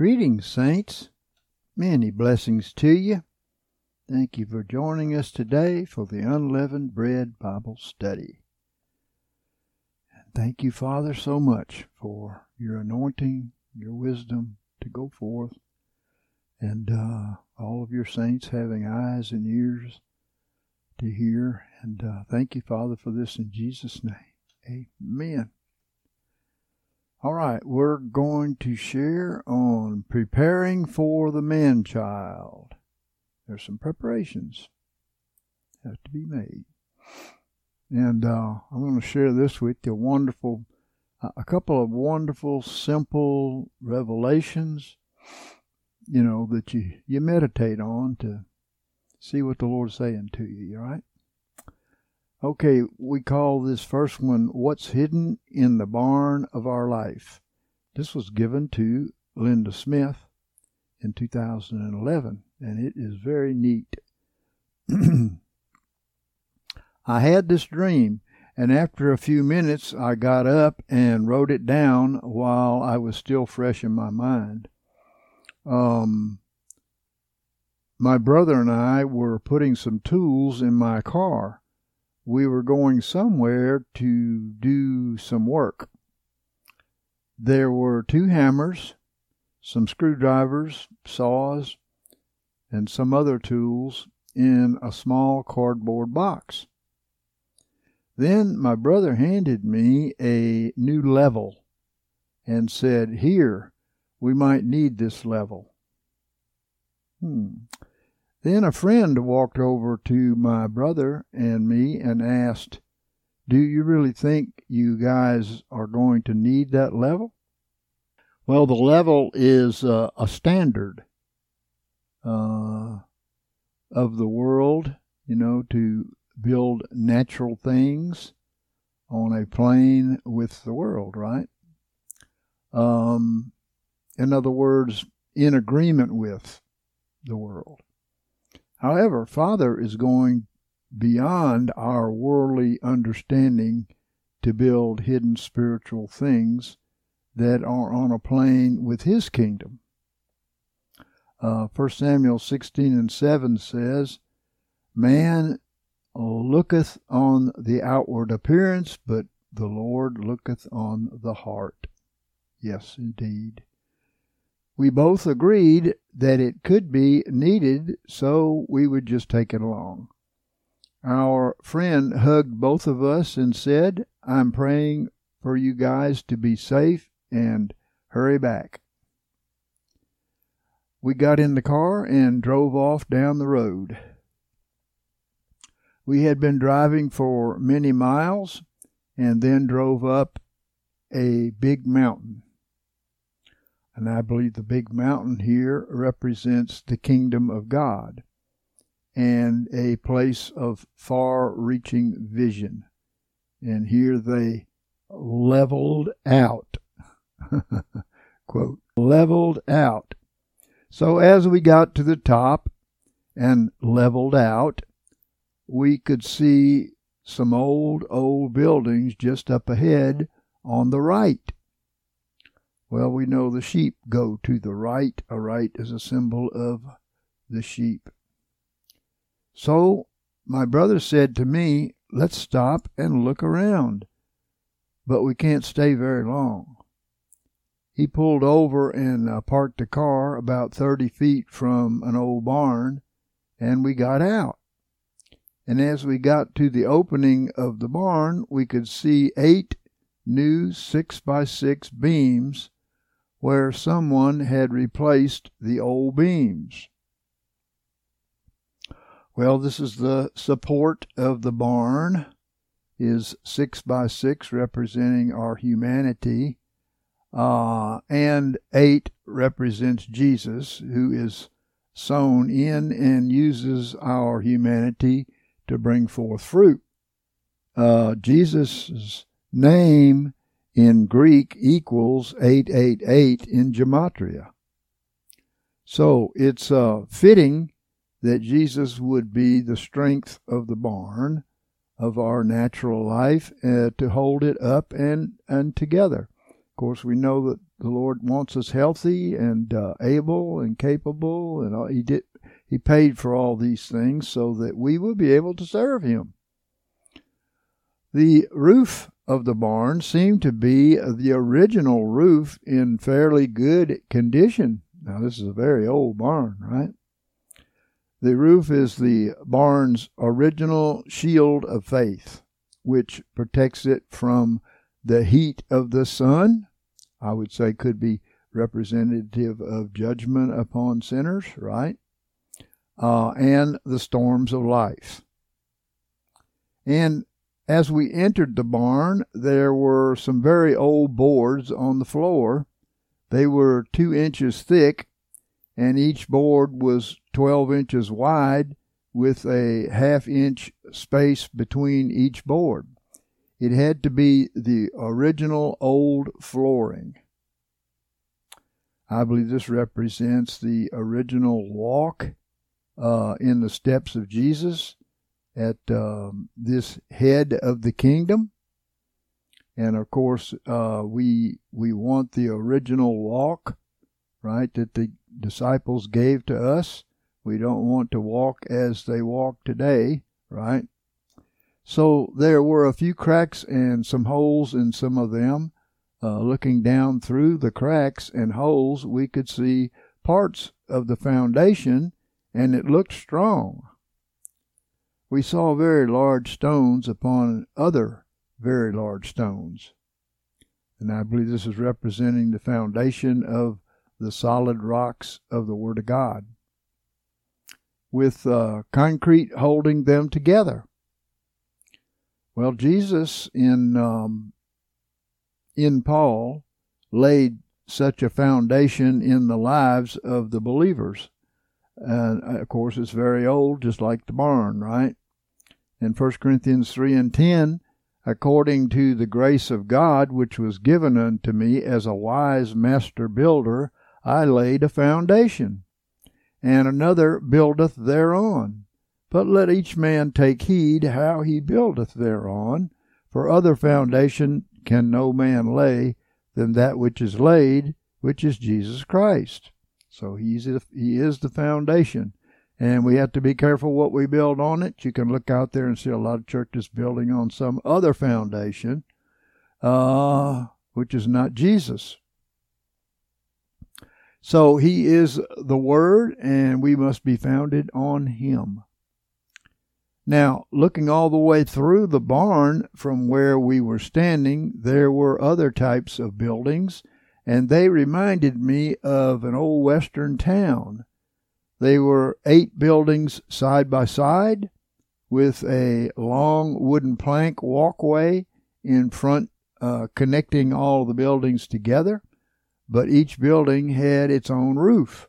Greetings, saints. Many blessings to you. Thank you for joining us today for the Unleavened Bread Bible Study. And thank you, Father, so much for your anointing, your wisdom to go forth, and all of your saints having eyes and ears to hear. And thank you, Father, for this in Jesus' name. Amen. All right, we're going to share on preparing for the man-child. There's some preparations have to be made. And I'm going to share this with you, a couple of wonderful, simple revelations, that you meditate on to see what the Lord's saying to you, all right? Okay, we call this first one, What's Hidden in the Barn of Our Life. This was given to Linda Smith in 2011, and it is very neat. I had this dream, and after a few minutes, I got up and wrote it down while I was still fresh in my mind. My brother and I were putting some tools in my car. We were going somewhere to do some work. There were 2 hammers, some screwdrivers, saws, and some other tools in a small cardboard box. Then my brother handed me a new level and said, "Here, we might need this level." Then a friend walked over to my brother and me and asked, "Do you really think you guys are going to need that level?" Well, the level is a standard of the world, to build natural things on a plane with the world, right? In other words, in agreement with the world. However, Father is going beyond our worldly understanding to build hidden spiritual things that are on a plane with His kingdom. 1 Samuel 16:7 says, "Man looketh on the outward appearance, but the Lord looketh on the heart." Yes, indeed. We both agreed that it could be needed, so we would just take it along. Our friend hugged both of us and said, "I'm praying for you guys to be safe and hurry back." We got in the car and drove off down the road. We had been driving for many miles and then drove up a big mountain. And I believe the big mountain here represents the kingdom of God and a place of far-reaching vision. And here they leveled out. Quote, leveled out. So as we got to the top and leveled out, we could see some old buildings just up ahead on the right. Well, we know the sheep go to the right. A right is a symbol of the sheep. So my brother said to me, "Let's stop and look around, but we can't stay very long." He pulled over and parked the car about 30 feet from an old barn, and we got out. And as we got to the opening of the barn, we could see 8 new 6x6 beams where someone had replaced the old beams. Well, this is the support of the barn, is 6x6 representing our humanity, and 8 represents Jesus, who is sown in and uses our humanity to bring forth fruit. Jesus' name in Greek equals 888 in gematria. So it's fitting that Jesus would be the strength of the barn of our natural life to hold it up and together. Of course, we know that the Lord wants us healthy and able and capable, and He paid for all these things so that we will be able to serve Him. The roof of the barn seemed to be the original roof in fairly good condition. Now, this is a very old barn, right? The roof is the barn's original shield of faith, which protects it from the heat of the sun. I would say could be representative of judgment upon sinners, right? And the storms of life. And as we entered the barn, there were some very old boards on the floor. They were 2 inches thick, and each board was 12 inches wide with a half-inch space between each board. It had to be the original old flooring. I believe this represents the original walk in the steps of Jesus at this head of the kingdom. And of course, we want the original walk, right, that the disciples gave to us. We don't want to walk as they walk today, right? So there were a few cracks and some holes in some of them. Looking down through the cracks and holes, we could see parts of the foundation, and it looked strong. We saw very large stones upon other very large stones. And I believe this is representing the foundation of the solid rocks of the Word of God, with concrete holding them together. Well, Jesus in Paul laid such a foundation in the lives of the believers. And of course, it's very old, just like the barn, right? In 1 Corinthians 3:10, according to the grace of God which was given unto me as a wise master builder, I laid a foundation, and another buildeth thereon. But let each man take heed how he buildeth thereon, for other foundation can no man lay than that which is laid, which is Jesus Christ. So he is the foundation. And we have to be careful what we build on it. You can look out there and see a lot of churches building on some other foundation, which is not Jesus. So he is the Word, and we must be founded on Him. Now, looking all the way through the barn from where we were standing, there were other types of buildings, and they reminded me of an old western town. They were 8 buildings side by side with a long wooden plank walkway in front connecting all the buildings together, but each building had its own roof.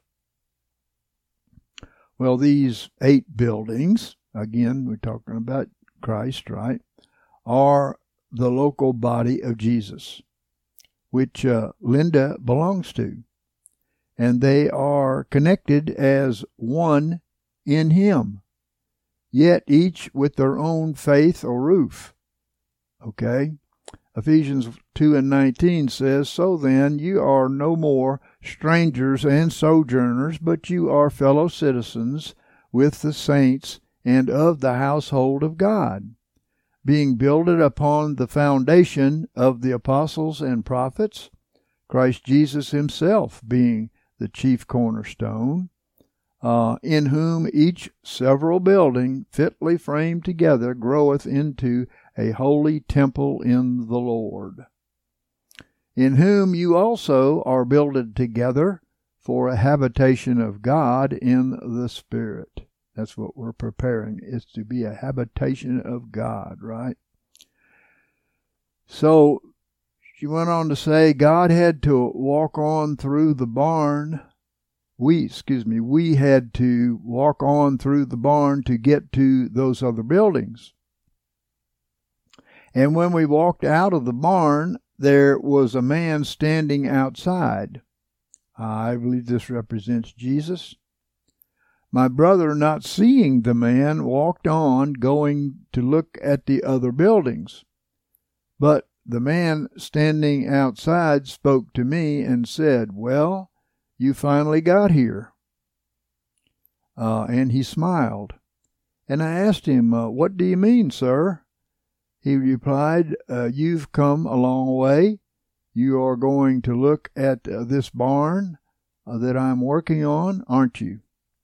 Well, these 8 buildings, again, we're talking about Christ, right, are the local body of Jesus, which Linda belongs to. And they are connected as one in Him, yet each with their own faith or roof. Okay? Ephesians 2:19 says, So then you are no more strangers and sojourners, but you are fellow citizens with the saints and of the household of God, being builded upon the foundation of the apostles and prophets, Christ Jesus Himself being the chief cornerstone, in whom each several building fitly framed together groweth into a holy temple in the Lord, in whom you also are builded together for a habitation of God in the Spirit. That's what we're preparing, is to be a habitation of God, right? So she went on to say God had to walk on through the barn. We had to walk on through the barn to get to those other buildings. And when we walked out of the barn, there was a man standing outside. I believe this represents Jesus. My brother, not seeing the man, walked on, going to look at the other buildings. But the man standing outside spoke to me and said, "Well, you finally got here." And he smiled. And I asked him, "What do you mean, sir?" He replied, "You've come a long way. You are going to look at this barn that I'm working on, aren't you?"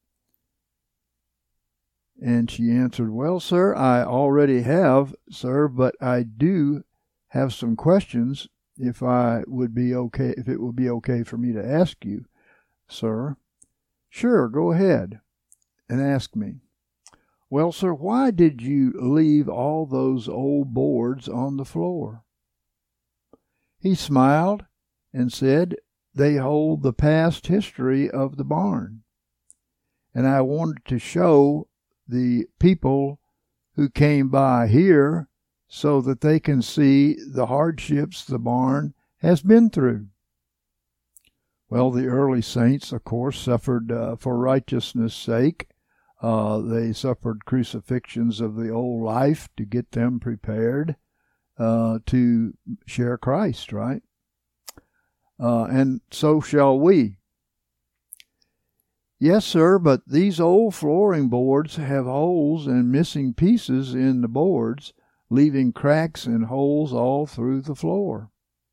And she answered, "Well, sir, I already have, sir, but I do have some questions if it would be okay for me to ask you, sir." "Sure, go ahead and ask me." "Well, sir, why did you leave all those old boards on the floor?" He smiled and said, "They hold the past history of the barn, and I wanted to show the people who came by here so that they can see the hardships the barn has been through." Well, the early saints, of course, suffered for righteousness' sake. They suffered crucifixions of the old life to get them prepared to share Christ, right? And so shall we. "Yes, sir, but these old flooring boards have holes and missing pieces in the boards, leaving cracks and holes all through the floor."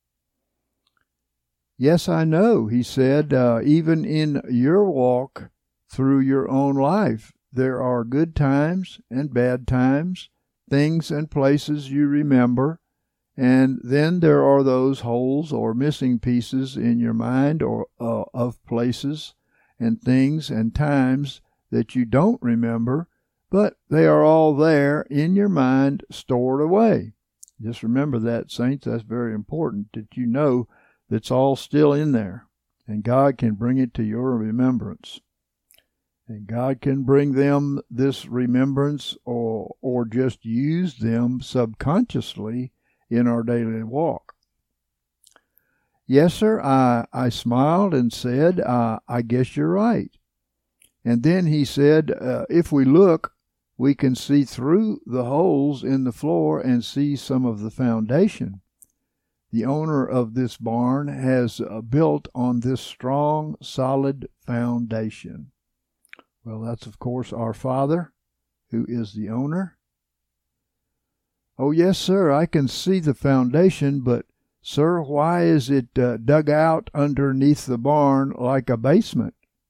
"Yes, I know," he said. "Even in your walk through your own life, there are good times and bad times, things and places you remember, and then there are those holes or missing pieces in your mind or of places and things and times that you don't remember, but they are all there in your mind, stored away." Just remember that, saints. That's very important, that you know that's all still in there, and God can bring it to your remembrance. And God can bring them this remembrance or just use them subconsciously in our daily walk. "Yes, sir," I smiled and said, I guess you're right." And then he said, "If we look, we can see through the holes in the floor and see some of the foundation. The owner of this barn has built on this strong, solid foundation." Well, that's, of course, our Father, who is the owner. "Oh, yes, sir, I can see the foundation, but, sir, why is it dug out underneath the barn like a basement?"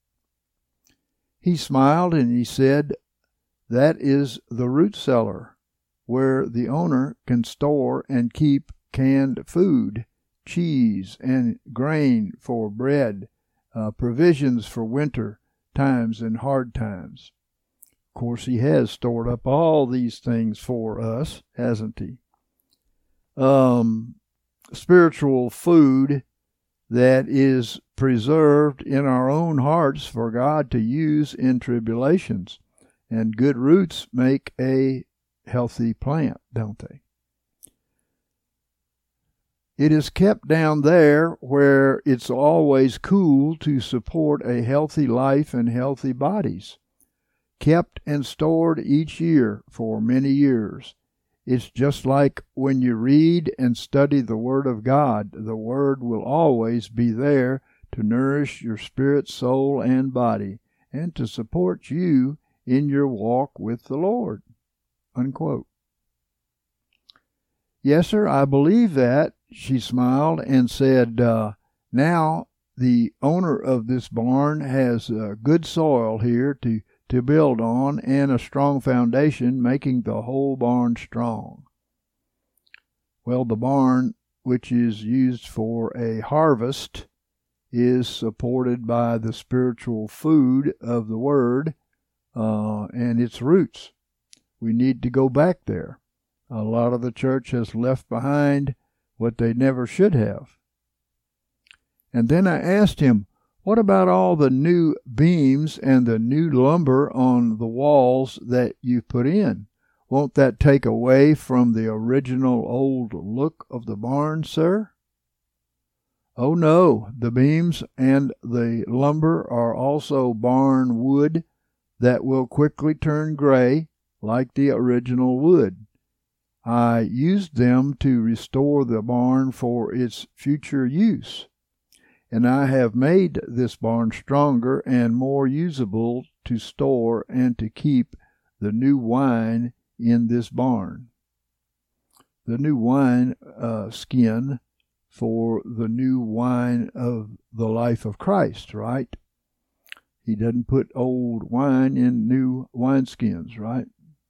He smiled and he said, "That is the root cellar, where the owner can store and keep canned food, cheese, and grain for bread, provisions for winter times and hard times." Of course, he has stored up all these things for us, hasn't he? Spiritual food that is preserved in our own hearts for God to use in tribulations. And good roots make a healthy plant, don't they? It is kept down there where it's always cool to support a healthy life and healthy bodies. Kept and stored each year for many years. It's just like when you read and study the Word of God. The Word will always be there to nourish your spirit, soul, and body, and to support you in your walk with the Lord." Unquote. "Yes, sir, I believe that," she smiled and said, "Now the owner of this barn has good soil here to build on and a strong foundation, making the whole barn strong." Well, the barn, which is used for a harvest, is supported by the spiritual food of the Word and its roots. We need to go back there. A lot of the church has left behind what they never should have. And then I asked him, "What about all the new beams and the new lumber on the walls that you've put in? Won't that take away from the original old look of the barn, sir?" "Oh, no. The beams and the lumber are also barn wood that will quickly turn gray, like the original wood. I used them to restore the barn for its future use, and I have made this barn stronger and more usable to store and to keep the new wine in this barn. The new wine skin for the new wine of the life of Christ, right? He doesn't put old wine in new wineskins, right?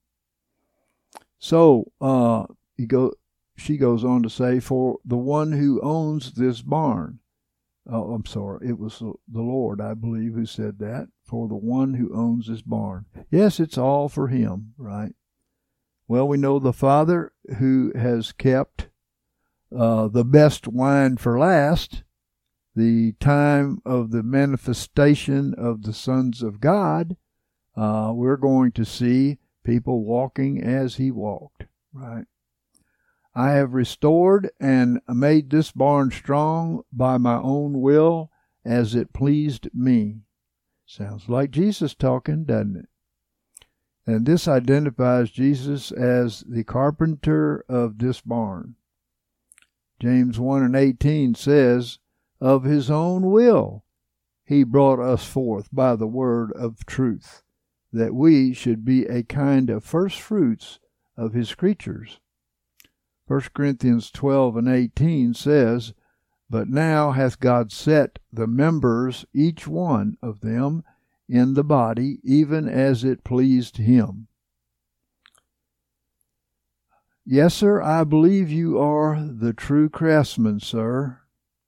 So she goes on to say, for the one who owns this barn. Oh, I'm sorry. It was the Lord, I believe, who said that. For the one who owns this barn. Yes, it's all for him, right? Well, we know the Father who has kept the best wine for last, the time of the manifestation of the sons of God. We're going to see people walking as he walked, right? I have restored and made this barn strong by my own will as it pleased me. Sounds like Jesus talking, doesn't it? And this identifies Jesus as the carpenter of this barn. James 1:18 says, of his own will he brought us forth by the word of truth, that we should be a kind of first fruits of his creatures. 1 Corinthians 12:18 says, but now hath God set the members, each one of them, in the body, even as it pleased him. Yes, sir, I believe you are the true craftsman, sir.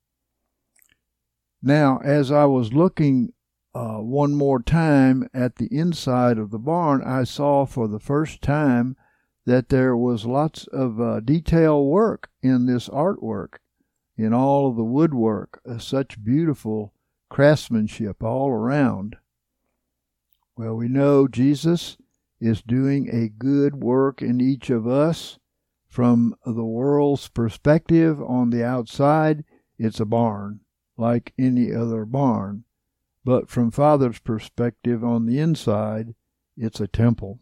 Now, as I was looking one more time at the inside of the barn, I saw for the first time that there was lots of detail work in this artwork, in all of the woodwork, such beautiful craftsmanship all around. Well, we know Jesus is doing a good work in each of us. From the world's perspective on the outside, it's a barn, like any other barn. But from Father's perspective on the inside, it's a temple.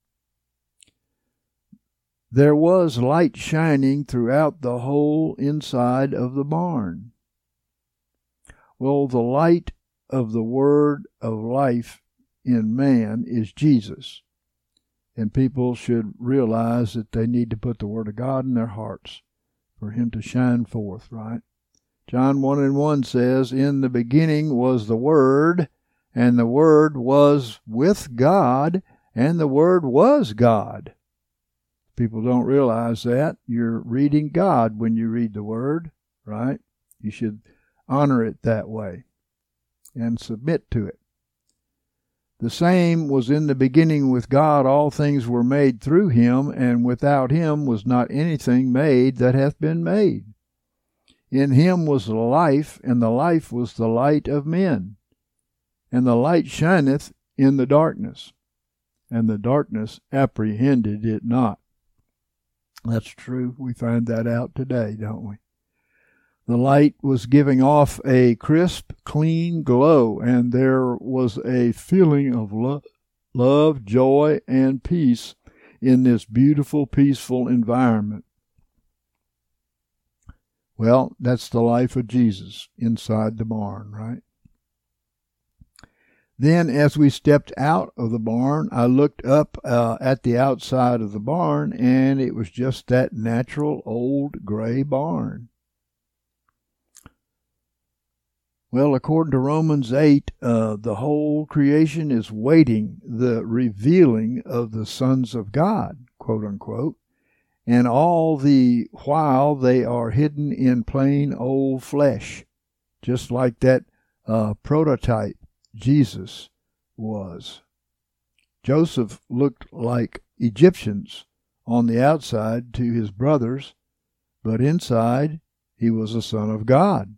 There was light shining throughout the whole inside of the barn. Well, the light of the word of life in man is Jesus. And people should realize that they need to put the word of God in their hearts for him to shine forth, right? John 1:1 says, in the beginning was the Word, and the Word was with God, and the Word was God. People don't realize that. You're reading God when you read the Word, right? You should honor it that way and submit to it. The same was in the beginning with God. All things were made through him, and without him was not anything made that hath been made. In him was life, and the life was the light of men. And the light shineth in the darkness, and the darkness apprehended it not. That's true. We find that out today, don't we? The light was giving off a crisp, clean glow, and there was a feeling of love, joy, and peace in this beautiful, peaceful environment. Well, that's the life of Jesus inside the barn, right? Then, as we stepped out of the barn, I looked up at the outside of the barn, and it was just that natural old gray barn. Well, according to Romans 8, the whole creation is waiting the revealing of the sons of God, quote unquote, and all the while they are hidden in plain old flesh, just like that prototype Jesus was. Joseph looked like Egyptians on the outside to his brothers, but inside he was a son of God.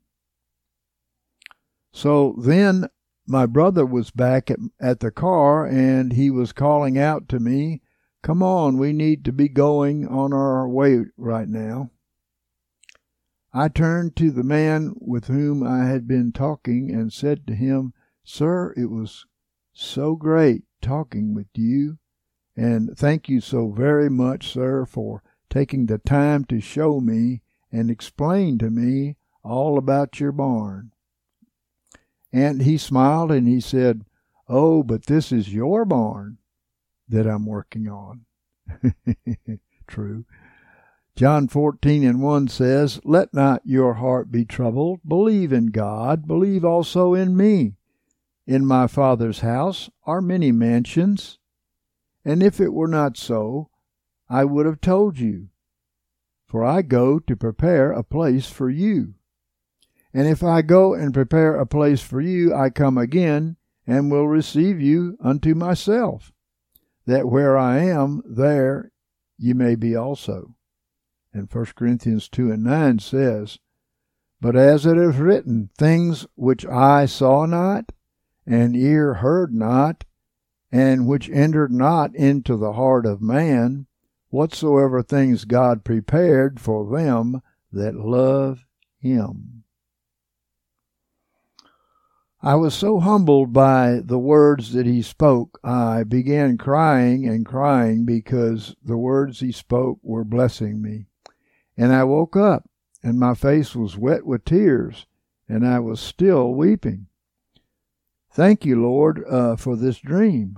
So then my brother was back at the car, and he was calling out to me, "Come on, we need to be going on our way right now." I turned to the man with whom I had been talking and said to him, "Sir, it was so great talking with you, and thank you so very much, sir, for taking the time to show me and explain to me all about your barn. And he smiled and he said, "Oh, but this is your barn that I'm working on." True. John 14:1 says, "Let not your heart be troubled. Believe in God. Believe also in me. In my Father's house are many mansions, and if it were not so, I would have told you. For I go to prepare a place for you. And if I go and prepare a place for you, I come again and will receive you unto myself, that where I am, there ye may be also." And 1 Corinthians 2:9 says, "But as it is written, things which eye saw not, and ear heard not, and which entered not into the heart of man, whatsoever things God prepared for them that love him." I was so humbled by the words that he spoke, I began crying and crying because the words he spoke were blessing me. And I woke up, and my face was wet with tears, and I was still weeping. Thank you, Lord, for this dream.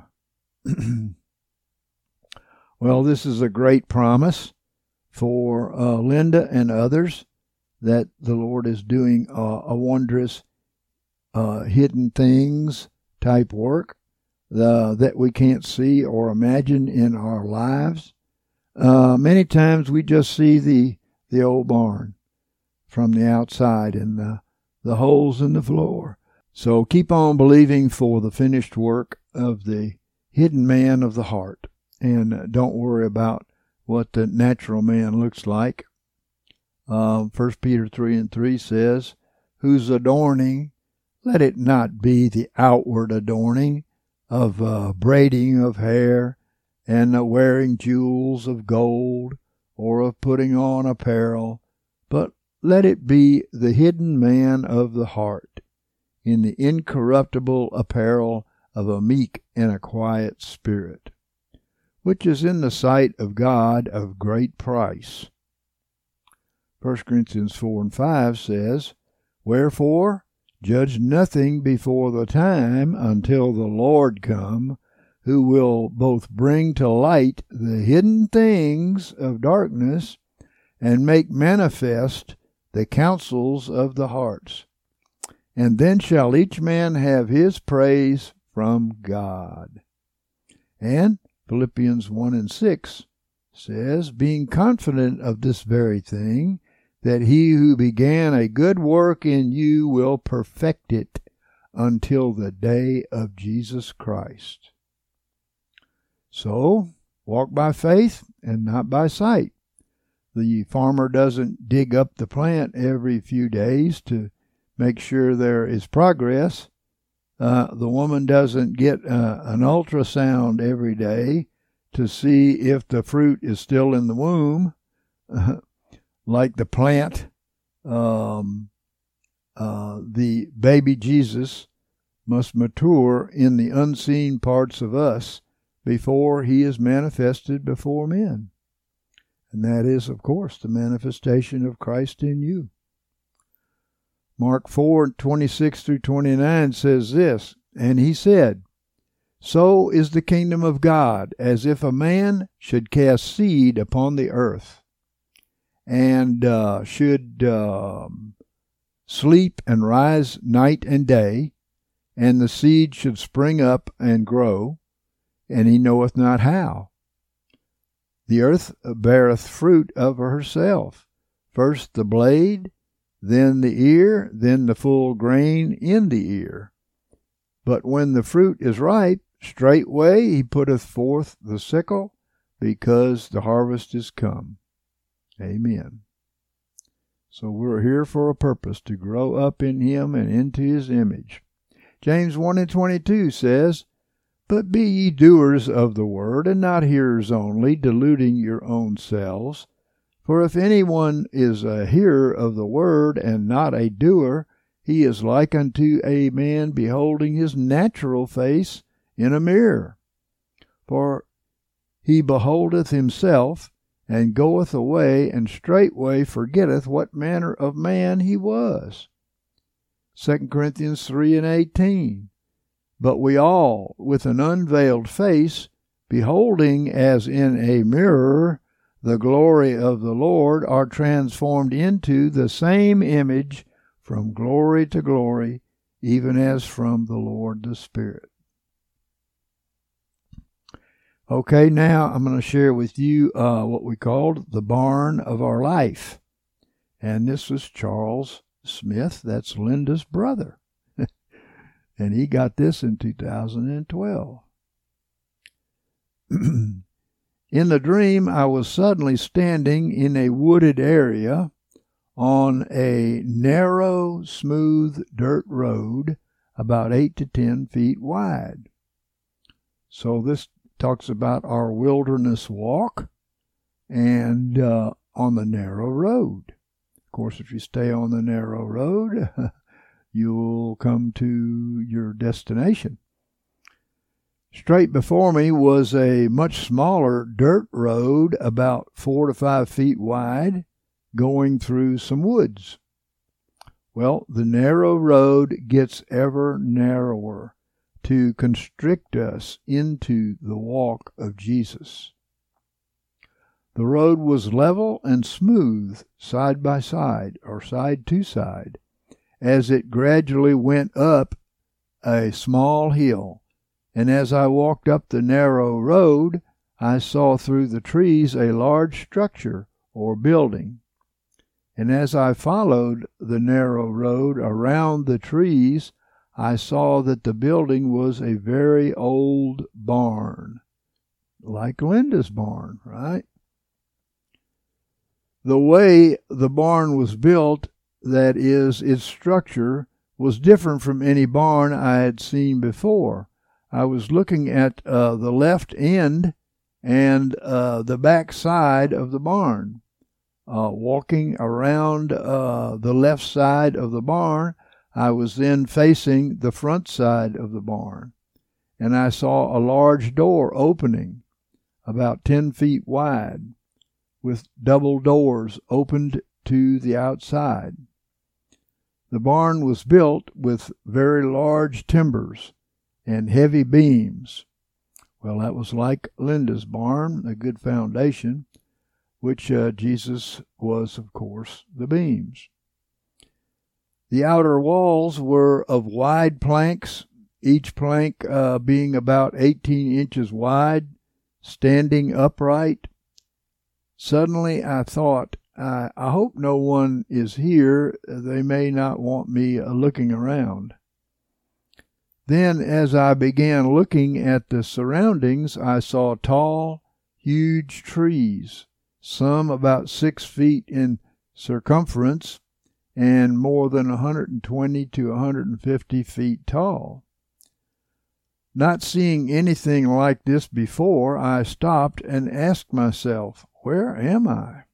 Well, this is a great promise for Linda and others that the Lord is doing a wondrous hidden things type work that we can't see or imagine in our lives. Many times we just see the old barn from the outside and the holes in the floor. So keep on believing for the finished work of the hidden man of the heart, and don't worry about what the natural man looks like. 1 Peter 3:3 says, "Whose adorning, let it not be the outward adorning of braiding of hair and wearing jewels of gold, or of putting on apparel, but let it be the hidden man of the heart, in the incorruptible apparel of a meek and a quiet spirit, which is in the sight of God of great price." 1 Corinthians 4:5 says, "Wherefore judge nothing before the time until the Lord come, who will both bring to light the hidden things of darkness and make manifest the counsels of the hearts. And then shall each man have his praise from God." And Philippians 1:6 says, "Being confident of this very thing, that he who began a good work in you will perfect it until the day of Jesus Christ." So, walk by faith and not by sight. The farmer doesn't dig up the plant every few days to make sure there is progress. The woman doesn't get an ultrasound every day to see if the fruit is still in the womb, like the plant. The baby Jesus must mature in the unseen parts of us before he is manifested before men. And that is, of course, the manifestation of Christ in you. Mark 4:26-29 says this, "And he said, So is the kingdom of God, as if a man should cast seed upon the earth, and should sleep and rise night and day, and the seed should spring up and grow, and he knoweth not how. The earth beareth fruit of herself, first the blade, then the ear, then the full grain in the ear. But when the fruit is ripe, straightway he putteth forth the sickle, because the harvest is come." Amen. So we're here for a purpose, to grow up in him and into his image. James 1:22 says, "But be ye doers of the word, and not hearers only, deluding your own selves. For if any one is a hearer of the word, and not a doer, he is like unto a man beholding his natural face in a mirror. For he beholdeth himself, and goeth away, and straightway forgetteth what manner of man he was. 2 Corinthians 3:18. But we all, with an unveiled face, beholding as in a mirror the glory of the Lord, are transformed into the same image from glory to glory, even as from the Lord the Spirit. Okay, now I'm going to share with you what we called the barn of our life. And this was Charles Smith, that's Linda's brother. And he got this in 2012. In the dream, I was suddenly standing in a wooded area on a narrow, smooth dirt road about 8 to 10 feet wide. So this talks about our wilderness walk and on the narrow road. Of course, if you stay on the narrow road, you'll come to your destination. Straight before me was a much smaller dirt road, about 4 to 5 feet wide, going through some woods. Well, the narrow road gets ever narrower to constrict us into the walk of Jesus. The road was level and smooth, side by side, or side to side, as it gradually went up a small hill. And as I walked up the narrow road, I saw through the trees a large structure or building. And as I followed the narrow road around the trees, I saw that the building was a very old barn, like Linda's barn, right? The way the barn was built, that is, its structure, was different from any barn I had seen before. I was looking at the left end and the back side of the barn. Walking around the left side of the barn, I was then facing the front side of the barn, and I saw a large door opening about 10 feet wide, with double doors opened to the outside. The barn was built with very large timbers and heavy beams. Well, that was like Linda's barn, a good foundation, which Jesus was, of course, the beams. The outer walls were of wide planks, each plank being about 18 inches wide, standing upright. Suddenly I thought, I hope no one is here. They may not want me looking around. Then, as I began looking at the surroundings, I saw tall, huge trees, some about 6 feet in circumference and more than 120 to 150 feet tall. Not seeing anything like this before, I stopped and asked myself, where am I?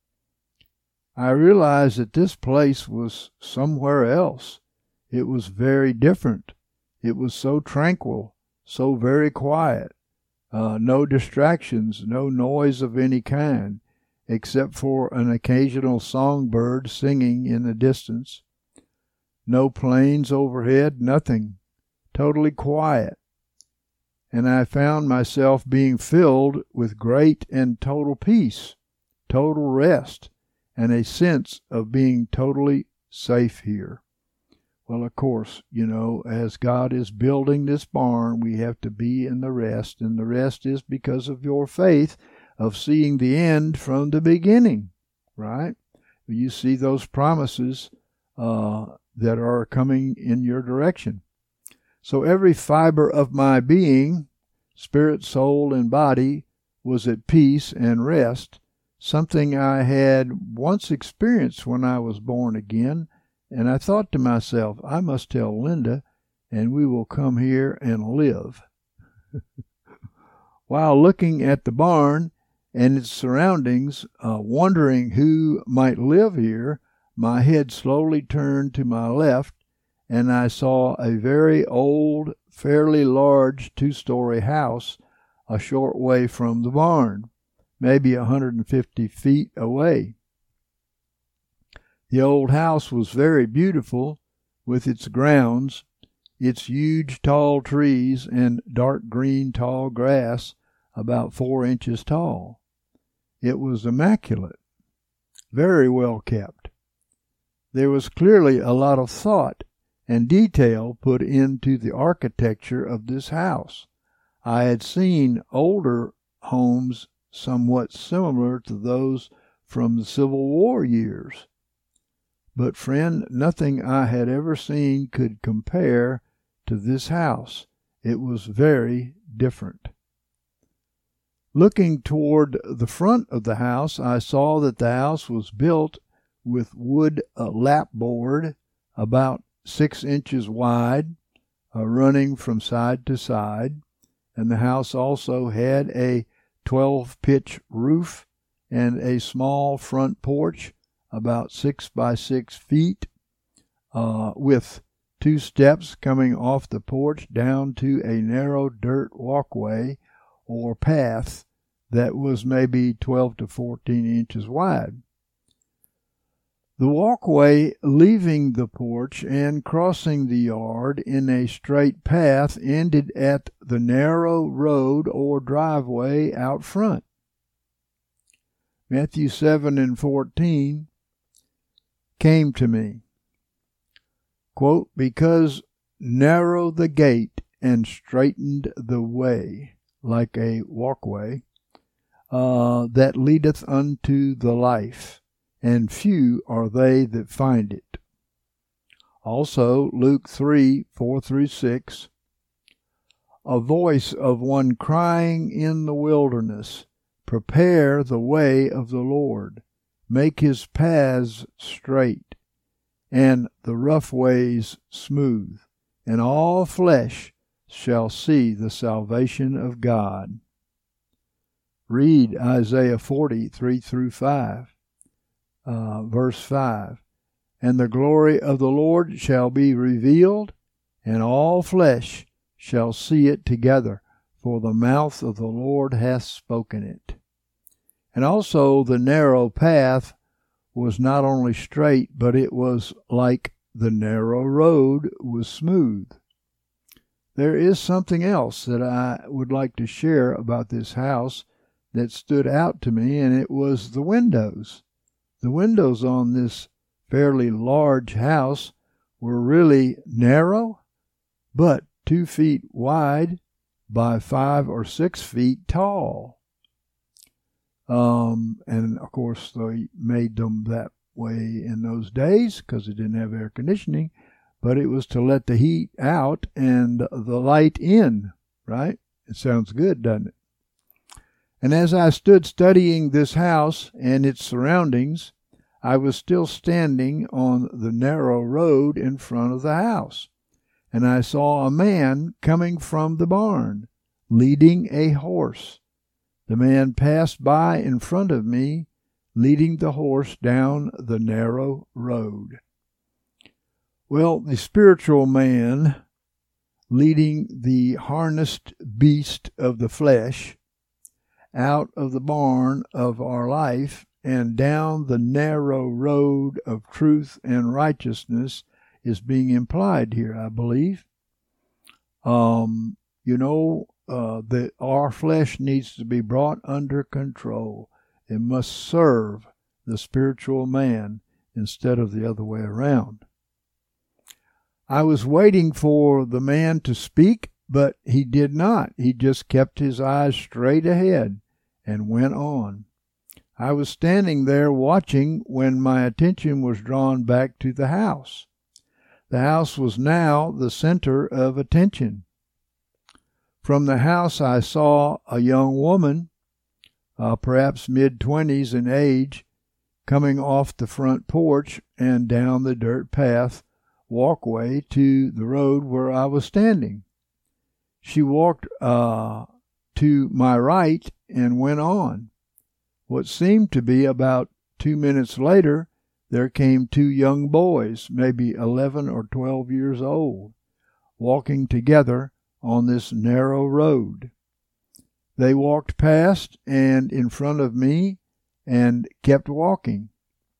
I realized that this place was somewhere else. It was very different. It was so tranquil, so very quiet. No distractions, no noise of any kind, except for an occasional songbird singing in the distance. No planes overhead, nothing. Totally quiet. And I found myself being filled with great and total peace, total rest, and a sense of being totally safe here. Well, of course, as God is building this barn, we have to be in the rest, and the rest is because of your faith of seeing the end from the beginning, right? You see those promises that are coming in your direction. So every fiber of my being, spirit, soul, and body, was at peace and rest, something I had once experienced when I was born again. And I thought to myself, I must tell Linda, and we will come here and live. While looking at the barn and its surroundings, wondering who might live here, my head slowly turned to my left, and I saw a very old, fairly large 2-story house a short way from the barn. maybe 150 feet away. The old house was very beautiful, with its grounds, its huge tall trees and dark green tall grass about 4 inches tall. It was immaculate, very well kept. There was clearly a lot of thought and detail put into the architecture of this house. I had seen older homes somewhat similar to those from the Civil War years. But, friend, nothing I had ever seen could compare to this house. It was very different. Looking toward the front of the house, I saw that the house was built with wood lapboard about 6 inches wide, running from side to side, and the house also had a 12-pitch roof and a small front porch about 6 by 6 feet, with 2 steps coming off the porch down to a narrow dirt walkway or path that was maybe 12 to 14 inches wide. The walkway leaving the porch and crossing the yard in a straight path ended at the narrow road or driveway out front. Matthew 7:14 came to me. Quote, because narrow the gate and straitened the way, like a walkway, that leadeth unto the life, and few are they that find it. Also, Luke 3:4-6, a voice of one crying in the wilderness, prepare the way of the Lord, make his paths straight, and the rough ways smooth, and all flesh shall see the salvation of God. Read Isaiah 40:3-5. Verse 5, and the glory of the Lord shall be revealed, and all flesh shall see it together, for the mouth of the Lord hath spoken it. And also the narrow path was not only straight, but it was like the narrow road was smooth. There is something else that I would like to share about this house that stood out to me, and it was the windows. The windows on this fairly large house were really narrow, but 2 feet wide by 5 or 6 feet tall. And of course they made them that way in those days because it didn't have air conditioning, but it was to let the heat out and the light in, right? It sounds good, doesn't it? And as I stood studying this house and its surroundings, I was still standing on the narrow road in front of the house, and I saw a man coming from the barn, leading a horse. The man passed by in front of me, leading the horse down the narrow road. Well, the spiritual man leading the harnessed beast of the flesh out of the barn of our life and down the narrow road of truth and righteousness is being implied here, I believe. That our flesh needs to be brought under control. It must serve the spiritual man instead of the other way around. I was waiting for the man to speak, but he did not. He just kept his eyes straight ahead and went on. I was standing there watching when my attention was drawn back to the house. The house was now the center of attention. From the house I saw a young woman, perhaps mid-20s in age, coming off the front porch and down the dirt path walkway to the road where I was standing. She walked to my right and went on. What seemed to be about 2 minutes later, there came 2 young boys, maybe 11 or 12 years old, walking together on this narrow road. They walked past and in front of me and kept walking.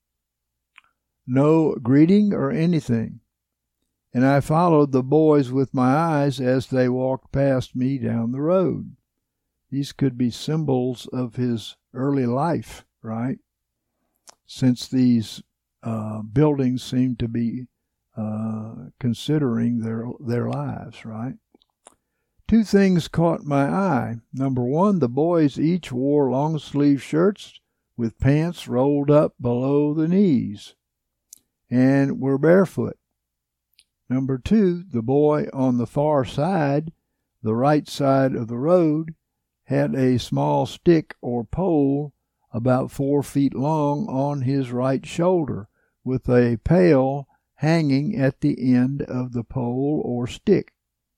No greeting or anything. And I followed the boys with my eyes as they walked past me down the road. These could be symbols of his early life, right? Since these buildings seem to be considering their lives, right? Two things caught my eye. Number one, the boys each wore long-sleeve shirts with pants rolled up below the knees and were barefoot. Number two, the boy on the far side, the right side of the road, had a small stick or pole about 4 feet long on his right shoulder, with a pail hanging at the end of the pole or stick.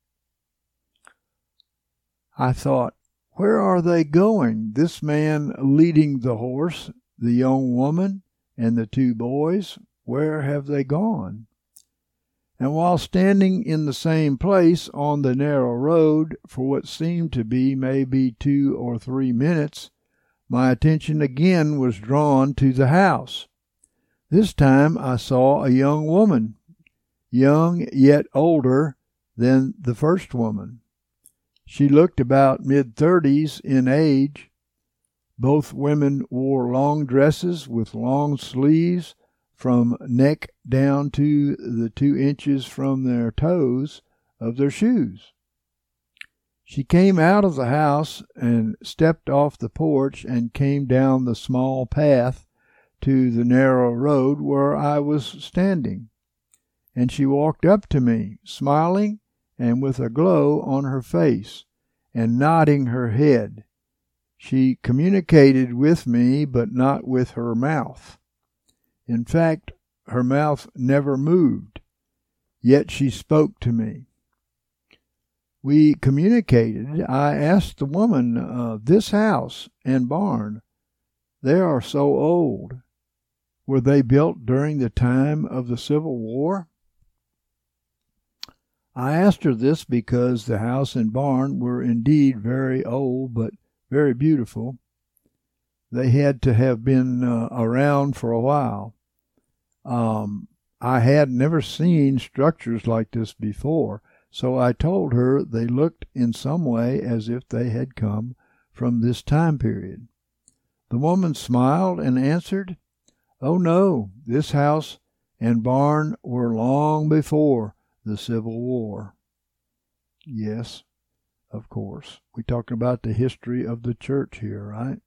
I thought, where are they going? This man leading the horse, the young woman, and the two boys, where have they gone? And while standing in the same place on the narrow road for what seemed to be maybe 2 or 3 minutes, my attention again was drawn to the house. This time I saw a young woman, young yet older than the first woman. She looked about mid-30s in age. Both women wore long dresses with long sleeves from neck down to the 2 inches from their toes of their shoes. She came out of the house and stepped off the porch and came down the small path to the narrow road where I was standing. And she walked up to me, smiling and with a glow on her face, and nodding her head. She communicated with me, but not with her mouth. In fact, her mouth never moved, yet she spoke to me. We communicated. I asked the woman, this house and barn, they are so old. Were they built during the time of the Civil War? I asked her this because the house and barn were indeed very old, but very beautiful. They had to have been around for a while. I had never seen structures like this before, so I told her they looked in some way as if they had come from this time period. The woman smiled and answered, "Oh no, this house and barn were long before the Civil War." Yes, of course. We're talking about the history of the church here, right?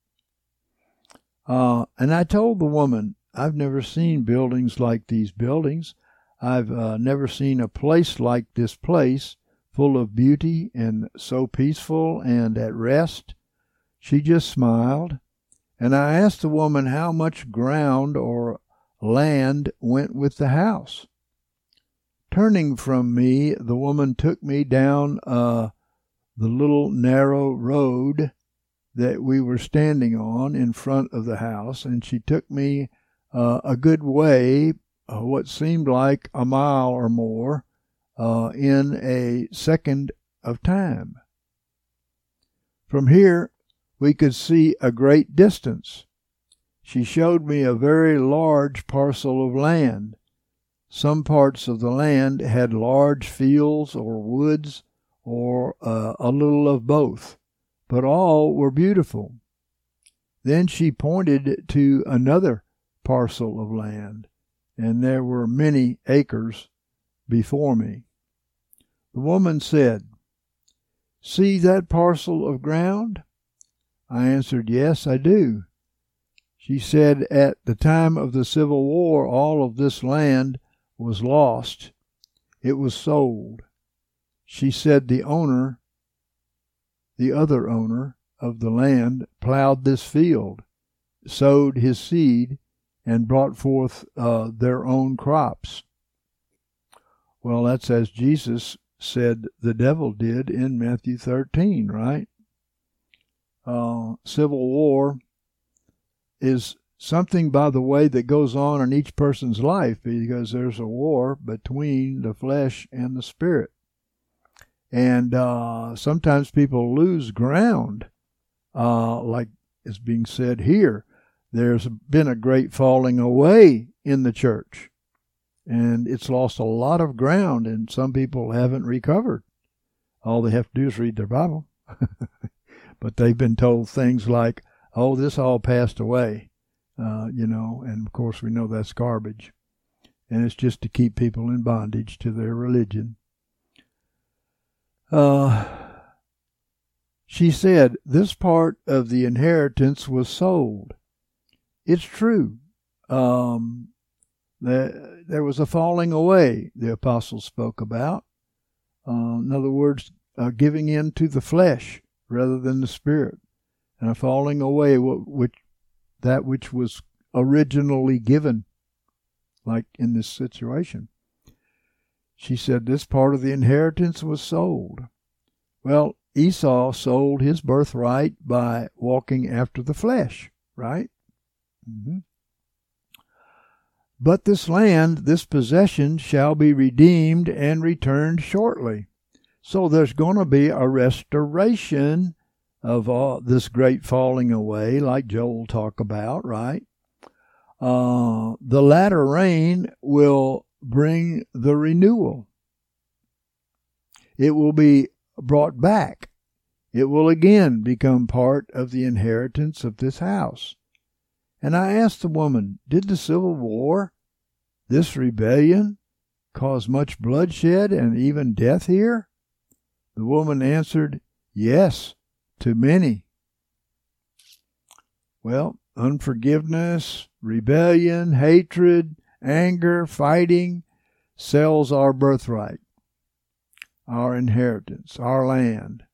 And I told the woman, I've never seen buildings like these buildings. I've never seen a place like this place, full of beauty and so peaceful and at rest. She just smiled, and I asked the woman how much ground or land went with the house. Turning from me, the woman took me down the little narrow road that we were standing on in front of the house, and she took me a good way, what seemed like a mile or more, in a second of time. From here, we could see a great distance. She showed me a very large parcel of land. Some parts of the land had large fields or woods or a little of both, but all were beautiful. Then she pointed to another parcel of land, and there were many acres before me. The woman said, "See that parcel of ground?" I answered, "Yes, I do." She said, "At the time of the Civil War, all of this land was lost. It was sold." She said the other owner of the land, plowed this field, sowed his seed, and brought forth their own crops. Well, that's as Jesus said the devil did in Matthew 13, right? Civil war is something, by the way, that goes on in each person's life, because there's a war between the flesh and the spirit. And sometimes people lose ground like is being said here. There's been a great falling away in the church, and it's lost a lot of ground, and some people haven't recovered. All they have to do is read their Bible. But they've been told things like, oh, this all passed away, and of course we know that's garbage. And it's just to keep people in bondage to their religion. She said, this part of the inheritance was sold. It's true. There was a falling away the apostles spoke about. In other words, giving in to the flesh rather than the spirit, and a falling away that which was originally given, like in this situation. She said this part of the inheritance was sold. Well, Esau sold his birthright by walking after the flesh, right? Mm-hmm. But this land, this possession, shall be redeemed and returned shortly. So there's going to be a restoration of all this great falling away, like Joel talked about, right? The latter rain will bring the renewal. It will be brought back. It will again become part of the inheritance of this house. And I asked the woman, did the Civil War, this rebellion, cause much bloodshed and even death here? The woman answered, yes, to many. Well, unforgiveness, rebellion, hatred, anger, fighting sells our birthright, our inheritance, our land,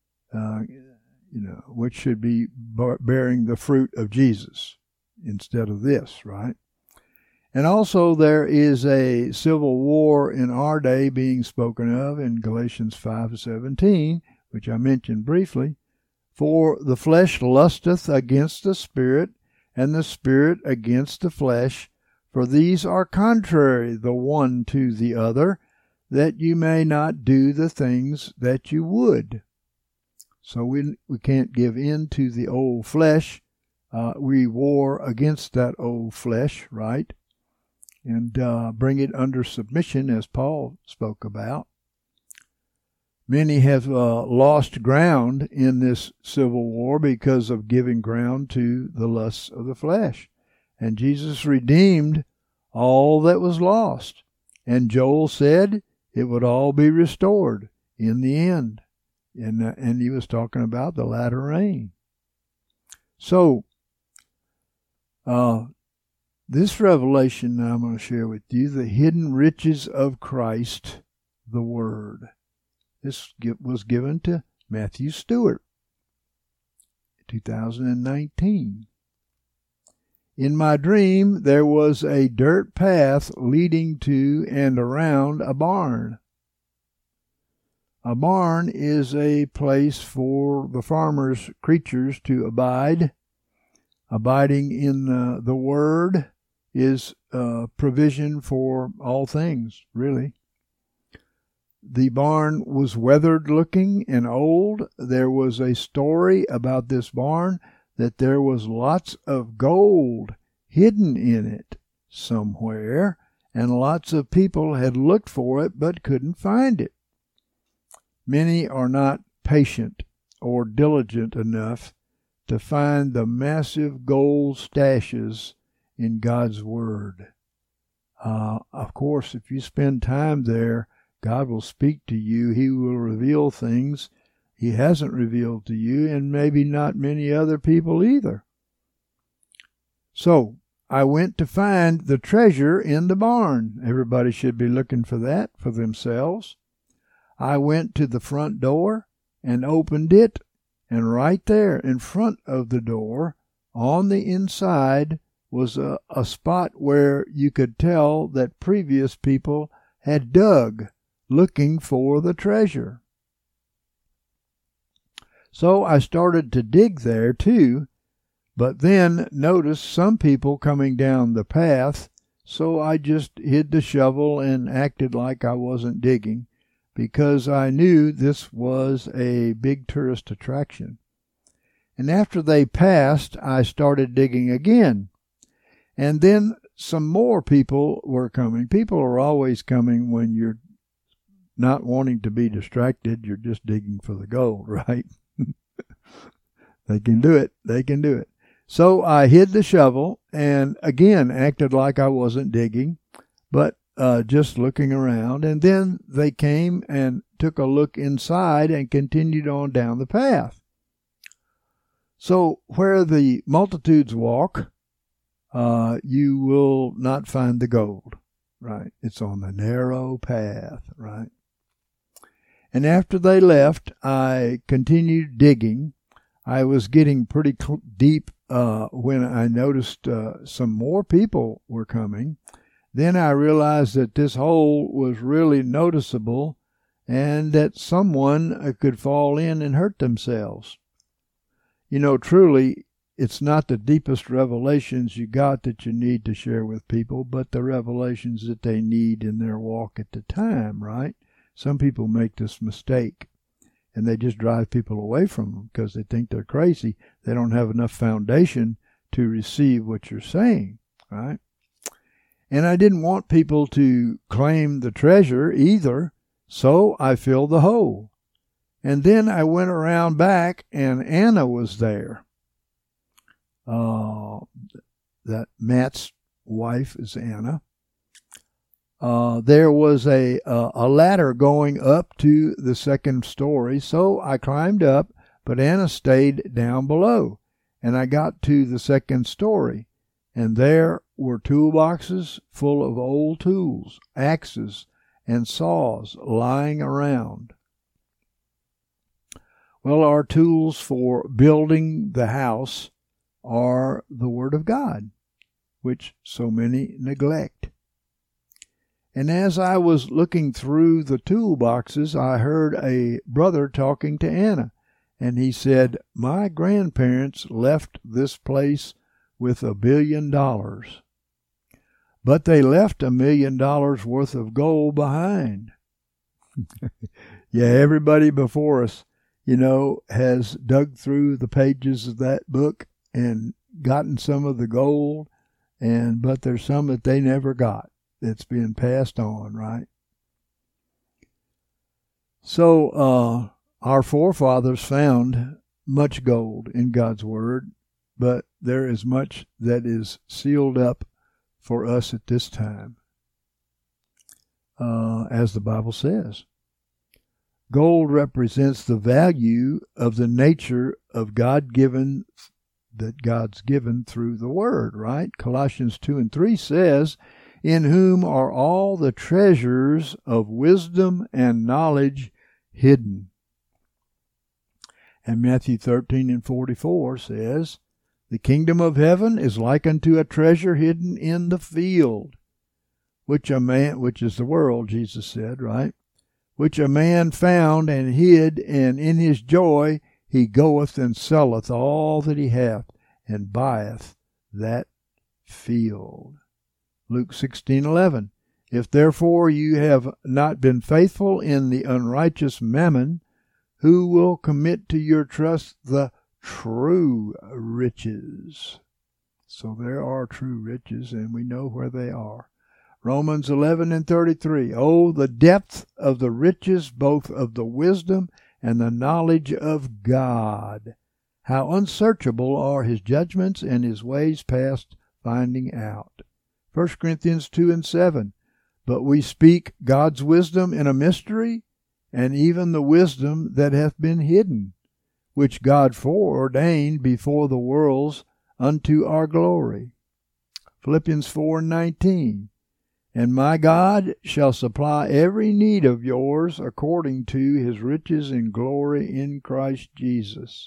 which should be bearing the fruit of Jesus instead of this, right? And also there is a civil war in our day being spoken of in Galatians 5:17, which I mentioned briefly. For the flesh lusteth against the spirit, and the spirit against the flesh. For these are contrary the one to the other, that you may not do the things that you would. So we can't give in to the old flesh. We war against that old flesh, right? And bring it under submission, as Paul spoke about. Many have lost ground in this civil war because of giving ground to the lusts of the flesh. And Jesus redeemed all that was lost. And Joel said it would all be restored in the end. And he was talking about the latter rain. So, this revelation I'm going to share with you, the hidden riches of Christ, the Word. This was given to Matthew Stewart, 2019. In my dream, there was a dirt path leading to and around a barn. A barn is a place for the farmer's creatures to abide. Abiding in the Word is provision for all things, really. The barn was weathered looking and old. There was a story about this barn that there was lots of gold hidden in it somewhere, and lots of people had looked for it but couldn't find it. Many are not patient or diligent enough to find the massive gold stashes in God's Word. Of course, if you spend time there, God will speak to you. He will reveal things He hasn't revealed to you, and maybe not many other people either. So, I went to find the treasure in the barn. Everybody should be looking for that for themselves. I went to the front door and opened it, and right there in front of the door, on the inside, was a spot where you could tell that previous people had dug looking for the treasure. So I started to dig there too, but then noticed some people coming down the path, so I just hid the shovel and acted like I wasn't digging, because I knew this was a big tourist attraction. And after they passed, I started digging again. And then some more people were coming. People are always coming when you're not wanting to be distracted. You're just digging for the gold, right? They can do it. They can do it. So I hid the shovel and again acted like I wasn't digging, but just looking around. And then they came and took a look inside and continued on down the path. So where the multitudes walk, you will not find the gold, right? It's on the narrow path, right? And after they left, I continued digging. I was getting pretty deep when I noticed some more people were coming. Then I realized that this hole was really noticeable and that someone could fall in and hurt themselves. You know, truly, it's not the deepest revelations you got that you need to share with people, but the revelations that they need in their walk at the time, right? Some people make this mistake, and they just drive people away from them because they think they're crazy. They don't have enough foundation to receive what you're saying, right? And I didn't want people to claim the treasure either, so I filled the hole. And then I went around back, and Anna was there. That Matt's wife is Anna. There was a ladder going up to the second story, so I climbed up, but Anna stayed down below. And I got to the second story, and there were toolboxes full of old tools, axes, and saws lying around. Well, our tools for building the house are the Word of God, which so many neglect. And as I was looking through the toolboxes, I heard a brother talking to Anna, and he said, "My grandparents left this place with $1 billion, but they left $1 million worth of gold behind." Yeah, everybody before us, you know, has dug through the pages of that book and gotten some of the gold, but there's some that they never got. It's being passed on, right? So our forefathers found much gold in God's Word, but there is much that is sealed up for us at this time, as the Bible says. Gold represents the value of the nature of God-given, that God's given through the Word, right? Colossians 2:3 says, "In whom are all the treasures of wisdom and knowledge hidden." And Matthew 13:44 says, "The kingdom of heaven is like unto a treasure hidden in the field, which is the world," Jesus said, right? "Which a man found and hid, and in his joy he goeth and selleth all that he hath, and buyeth that field." Luke 16:11, "If therefore you have not been faithful in the unrighteous mammon, who will commit to your trust the true riches?" So there are true riches, and we know where they are. Romans 11:33, "Oh, the depth of the riches, both of the wisdom and the knowledge of God! How unsearchable are his judgments, and his ways past finding out." 1 Corinthians 2:7, "But we speak God's wisdom in a mystery, and even the wisdom that hath been hidden, which God foreordained before the worlds unto our glory." Philippians 4:19, "And my God shall supply every need of yours according to his riches in glory in Christ Jesus."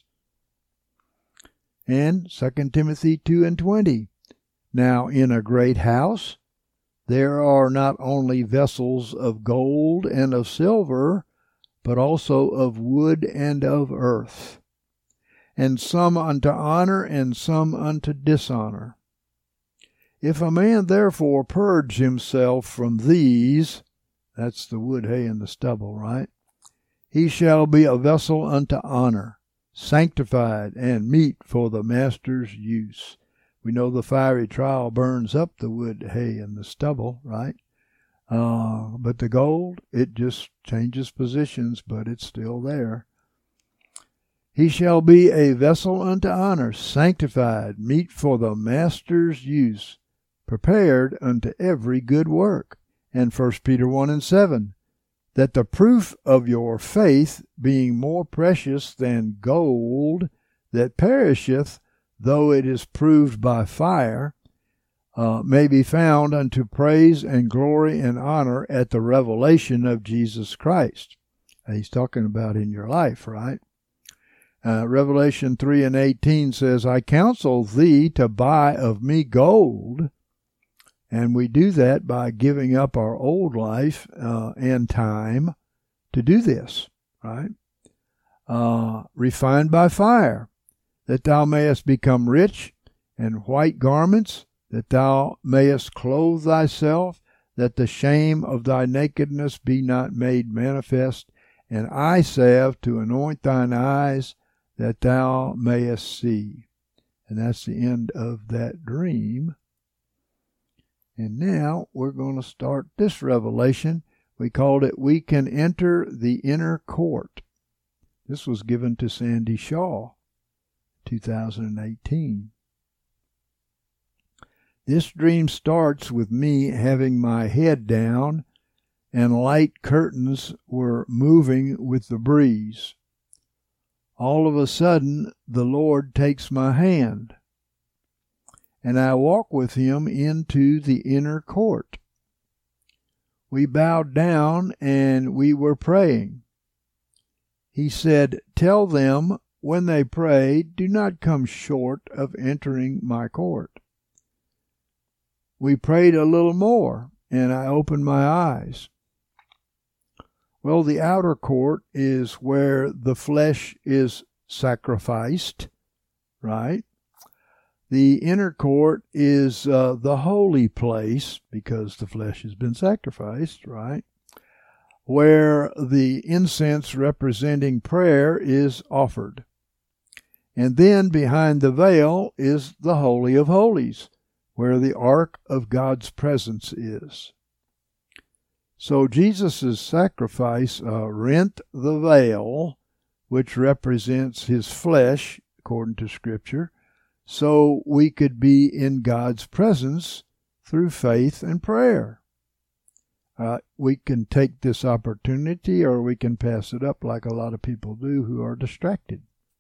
And 2 Timothy 2:20, "Now in a great house there are not only vessels of gold and of silver, but also of wood and of earth, and some unto honor and some unto dishonor. If a man therefore purge himself from these," that's the wood, hay, and the stubble, right? "he shall be a vessel unto honor, sanctified, and meet for the master's use. We know the fiery trial burns up the wood, hay, and the stubble, right? But the gold, it just changes positions, but it's still there. He shall be a vessel unto honor, sanctified, meet for the master's use, prepared unto every good work. And 1 Peter 1:7, that the proof of your faith, being more precious than gold that perisheth, though it is proved by fire, may be found unto praise and glory and honor at the revelation of Jesus Christ. He's talking about in your life, right? Revelation 3:18 says, I counsel thee to buy of me gold. And we do that by giving up our old life and time to do this, right? Refined by fire, that thou mayest become rich, and white garments, that thou mayest clothe thyself, that the shame of thy nakedness be not made manifest, and eye salve to anoint thine eyes, that thou mayest see. And that's the end of that dream. And now we're going to start this revelation. We called it, We Can Enter the Inner Court. This was given to Sandy Shaw, 2018. This dream starts with me having my head down, and light curtains were moving with the breeze. All of a sudden, the Lord takes my hand, and I walk with him into the inner court. We bowed down and we were praying. He said, Tell them when they pray, do not come short of entering my court. We prayed a little more, and I opened my eyes. Well, the outer court is where the flesh is sacrificed, right? The inner court is the holy place, because the flesh has been sacrificed, right? Where the incense representing prayer is offered. And then behind the veil is the Holy of Holies, where the ark of God's presence is. So Jesus' sacrifice rent the veil, which represents his flesh, according to Scripture, so we could be in God's presence through faith and prayer. We can take this opportunity, or we can pass it up like a lot of people do who are distracted.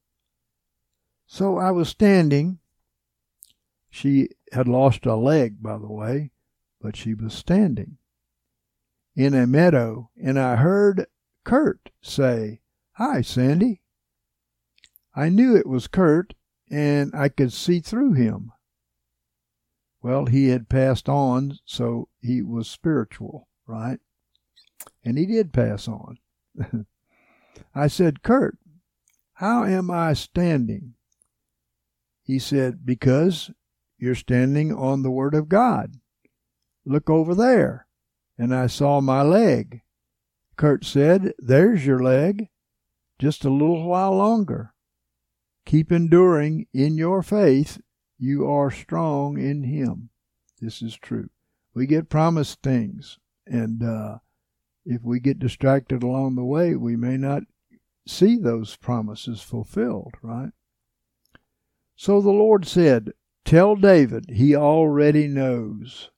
So I was standing. She had lost a leg, by the way, but she was standing in a meadow, and I heard Kurt say, Hi, Sandy. I knew it was Kurt, and I could see through him. Well, he had passed on, so he was spiritual, right? And he did pass on. I said, Kurt, how am I standing? He said, Because you're standing on the Word of God. Look over there. And I saw my leg. Kurt said, There's your leg. Just a little while longer. Keep enduring in your faith. You are strong in Him. This is true. We get promised things, and if we get distracted along the way, we may not see those promises fulfilled, right? So the Lord said, Tell David he already knows.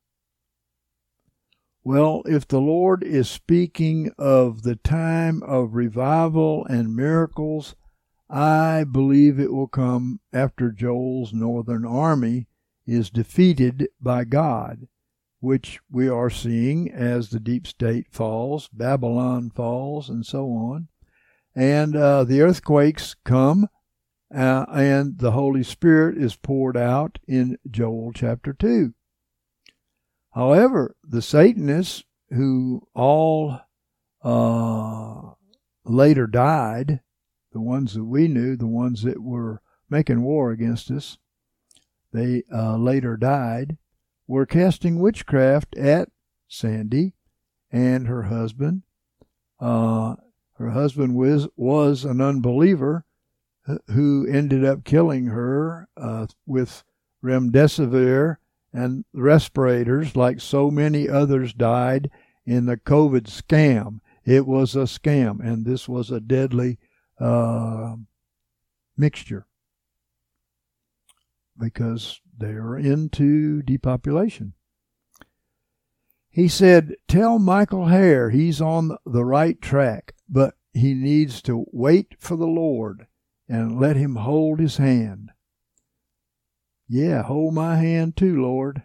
Well, if the Lord is speaking of the time of revival and miracles, I believe it will come after Joel's northern army is defeated by God, which we are seeing as the deep state falls, Babylon falls, and so on. And the earthquakes come, and the Holy Spirit is poured out in Joel chapter 2. However, the Satanists, who all later died, the ones that we knew, the ones that were making war against us, they later died, were casting witchcraft at Sandy and her husband. Her husband was an unbeliever who ended up killing her with remdesivir and respirators, like so many others died in the COVID scam. It was a scam, and this was a deadly mixture because they're into depopulation. He said, tell Michael Hare he's on the right track, but he needs to wait for the Lord and let him hold his hand. Yeah, hold my hand too, Lord.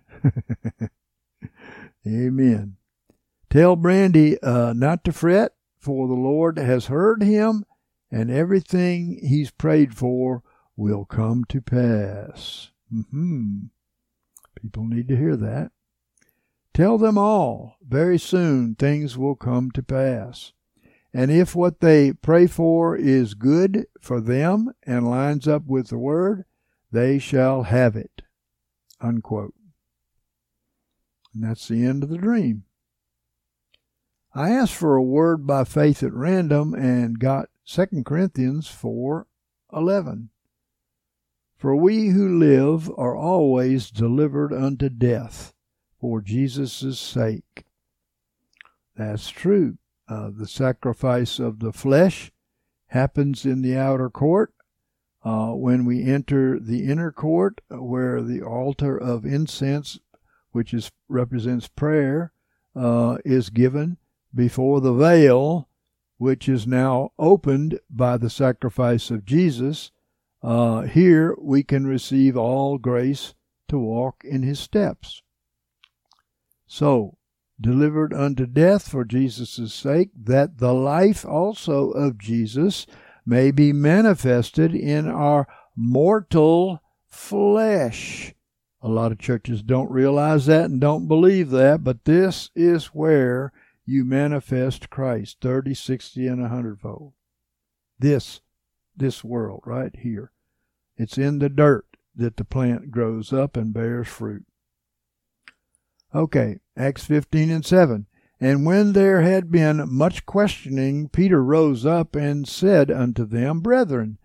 Amen. Tell Brandy not to fret, for the Lord has heard him, and everything he's prayed for will come to pass. People need to hear that. Tell them all, very soon things will come to pass. And if what they pray for is good for them and lines up with the word, they shall have it. Unquote. And that's the end of the dream. I asked for a word by faith at random and got 2 Corinthians 4:11. For we who live are always delivered unto death for Jesus' sake. That's true. The sacrifice of the flesh happens in the outer court. When we enter the inner court, where the altar of incense, which represents prayer, is given before the veil, which is now opened by the sacrifice of Jesus, here we can receive all grace to walk in his steps. So, delivered unto death for Jesus' sake, that the life also of Jesus may be manifested in our mortal flesh. A lot of churches don't realize that and don't believe that, but this is where you manifest Christ, 30, 60, and 100-fold. This world right here. It's in the dirt that the plant grows up and bears fruit. Okay, Acts 15:7. And when there had been much questioning, Peter rose up and said unto them, Brethren,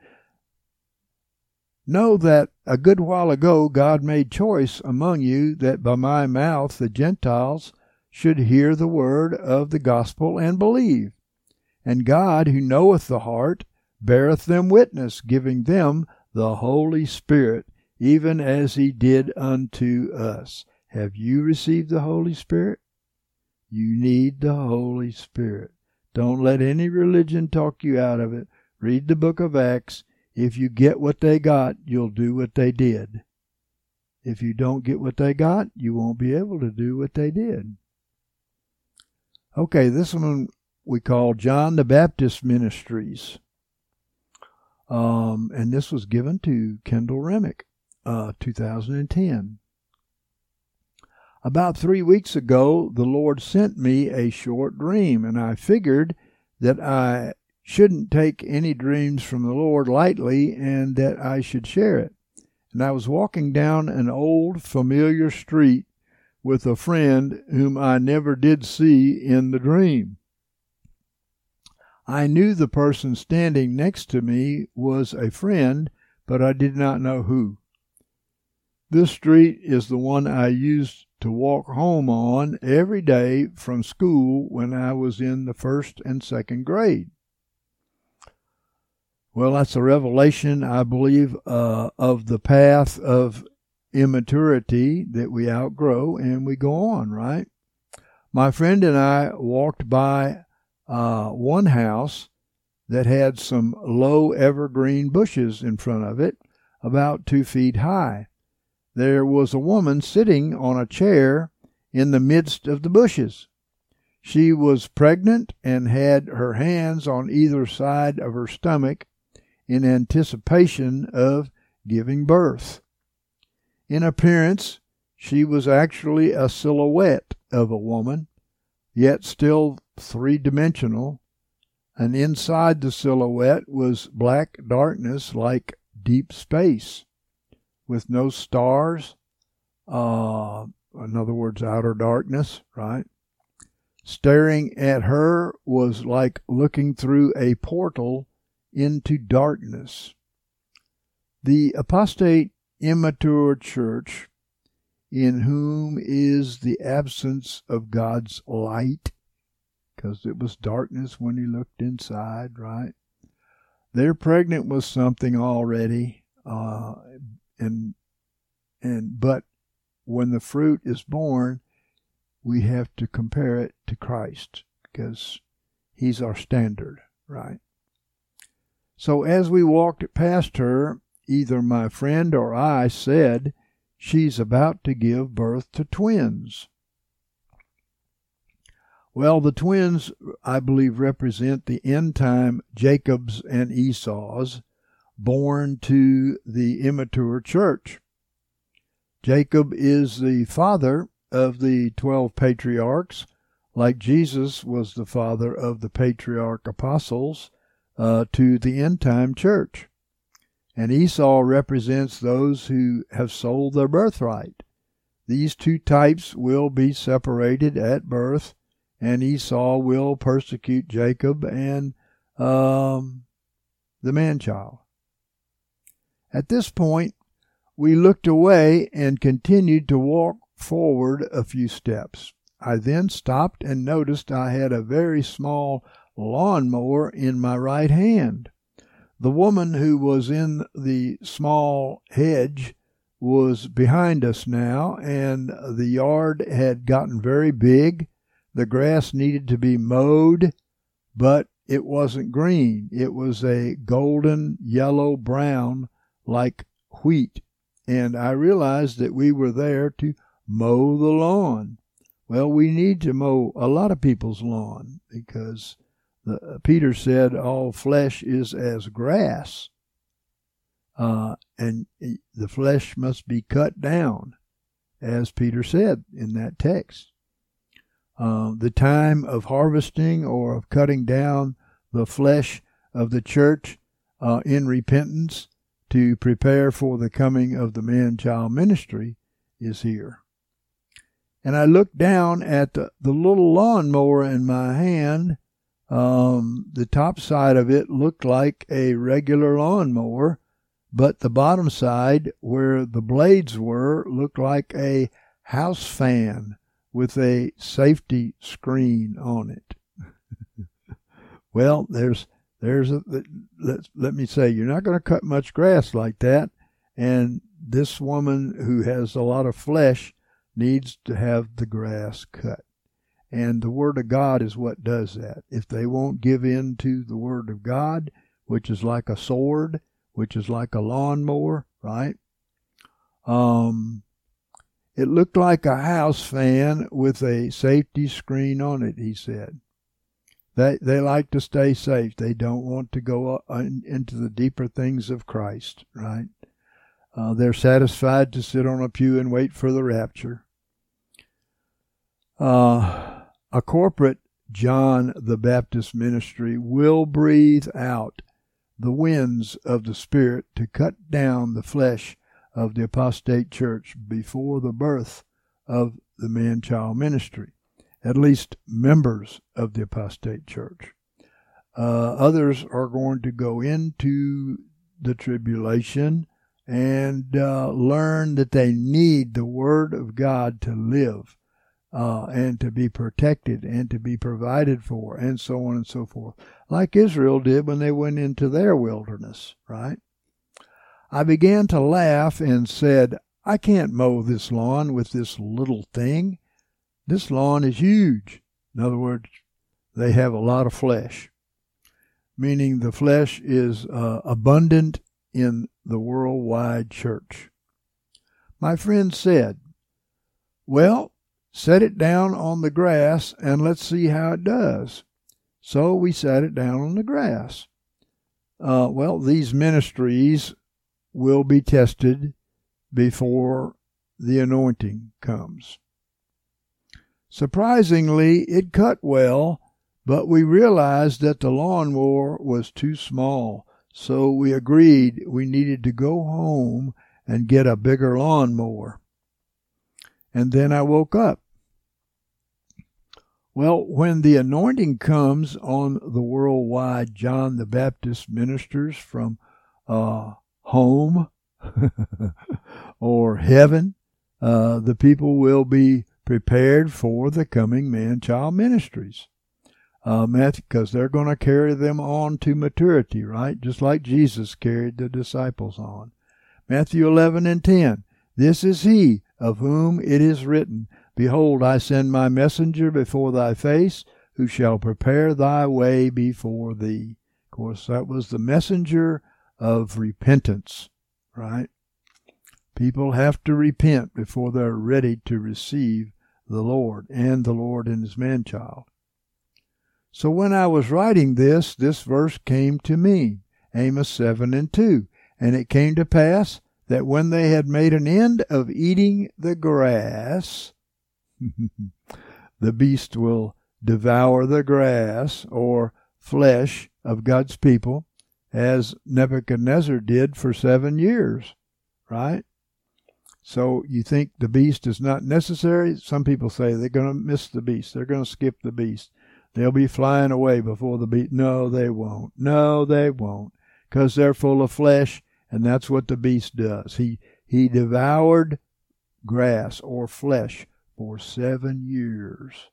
know that a good while ago God made choice among you that by my mouth the Gentiles should hear the word of the gospel and believe. And God, who knoweth the heart, beareth them witness, giving them the Holy Spirit, even as he did unto us. Have you received the Holy Spirit? You need the Holy Spirit. Don't let any religion talk you out of it. Read the book of Acts. If you get what they got, you'll do what they did. If you don't get what they got, you won't be able to do what they did. Okay, this one we call John the Baptist Ministries. And this was given to Kendall Remick, 2010. About 3 weeks ago, the Lord sent me a short dream, and I figured that I shouldn't take any dreams from the Lord lightly and that I should share it. And I was walking down an old familiar street with a friend whom I never did see in the dream. I knew the person standing next to me was a friend, but I did not know who. This street is the one I used to walk home on every day from school when I was in the 1st and 2nd grade. Well, that's a revelation, I believe, of the path of immaturity that we outgrow and we go on, right? My friend and I walked by one house that had some low evergreen bushes in front of it, about 2 feet high. There was a woman sitting on a chair in the midst of the bushes. She was pregnant and had her hands on either side of her stomach in anticipation of giving birth. In appearance, she was actually a silhouette of a woman, yet still three-dimensional, and inside the silhouette was black darkness like deep space, with no stars, in other words, outer darkness, right? Staring at her was like looking through a portal into darkness. The apostate immature church, in whom is the absence of God's light, because it was darkness when he looked inside, right? They're pregnant with something already, but when the fruit is born, we have to compare it to Christ, because he's our standard, right? So as we walked past her, either my friend or I said, she's about to give birth to twins. Well, the twins, I believe, represent the end-time Jacobs and Esau's born to the immature church. Jacob is the father of the 12 patriarchs, like Jesus was the father of the patriarch apostles to the end-time church. And Esau represents those who have sold their birthright. These two types will be separated at birth, and Esau will persecute Jacob and the man-child. At this point, we looked away and continued to walk forward a few steps. I then stopped and noticed I had a very small lawnmower in my right hand. The woman who was in the small hedge was behind us now, and the yard had gotten very big. The grass needed to be mowed, but it wasn't green. It was a golden yellow-brown like wheat, and I realized that we were there to mow the lawn. Well, we need to mow a lot of people's lawn, because Peter said all flesh is as grass, and the flesh must be cut down, as Peter said in that text. The time of harvesting or of cutting down the flesh of the church in repentance to prepare for the coming of the man-child ministry is here. And I looked down at the little lawnmower in my hand. The top side of it looked like a regular lawnmower, but the bottom side, where the blades were, looked like a house fan with a safety screen on it. Well, let me say, you're not going to cut much grass like that, and this woman who has a lot of flesh needs to have the grass cut. And the Word of God is what does that. If they won't give in to the Word of God, which is like a sword, which is like a lawnmower, right? It looked like a house fan with a safety screen on it, he said. They like to stay safe. They don't want to go into the deeper things of Christ, right? They're satisfied to sit on a pew and wait for the rapture. A corporate John the Baptist ministry will breathe out the winds of the Spirit to cut down the flesh of the apostate church before the birth of the man-child ministry, at least members of the apostate church. Others are going to go into the tribulation and learn that they need the Word of God to live and to be protected and to be provided for, and so on and so forth, like Israel did when they went into their wilderness, right? I began to laugh and said, I can't mow this lawn with this little thing. This lawn is huge. In other words, they have a lot of flesh, meaning the flesh is abundant in the worldwide church. My friend said, well, set it down on the grass and let's see how it does. So we sat it down on the grass. Well, these ministries will be tested before the anointing comes. Surprisingly, it cut well, but we realized that the lawnmower was too small, so we agreed we needed to go home and get a bigger lawnmower. And then I woke up. Well, when the anointing comes on the worldwide John the Baptist ministers from home or heaven. The people will be prepared for the coming man-child ministries. Because they're going to carry them on to maturity, right? Just like Jesus carried the disciples on. Matthew 11:10. This is he of whom it is written, Behold, I send my messenger before thy face, who shall prepare thy way before thee. Of course, that was the messenger of repentance, right? People have to repent before they're ready to receive the Lord and the Lord and his man-child. So when I was writing this verse came to me, Amos 7:2. And it came to pass that when they had made an end of eating the grass, the beast will devour the grass or flesh of God's people, as Nebuchadnezzar did for 7 years, right? So you think the beast is not necessary? Some people say they're going to miss the beast. They're going to skip the beast. They'll be flying away before the beast. No, they won't. No, they won't. Because they're full of flesh, and that's what the beast does. He devoured grass or flesh for 7 years.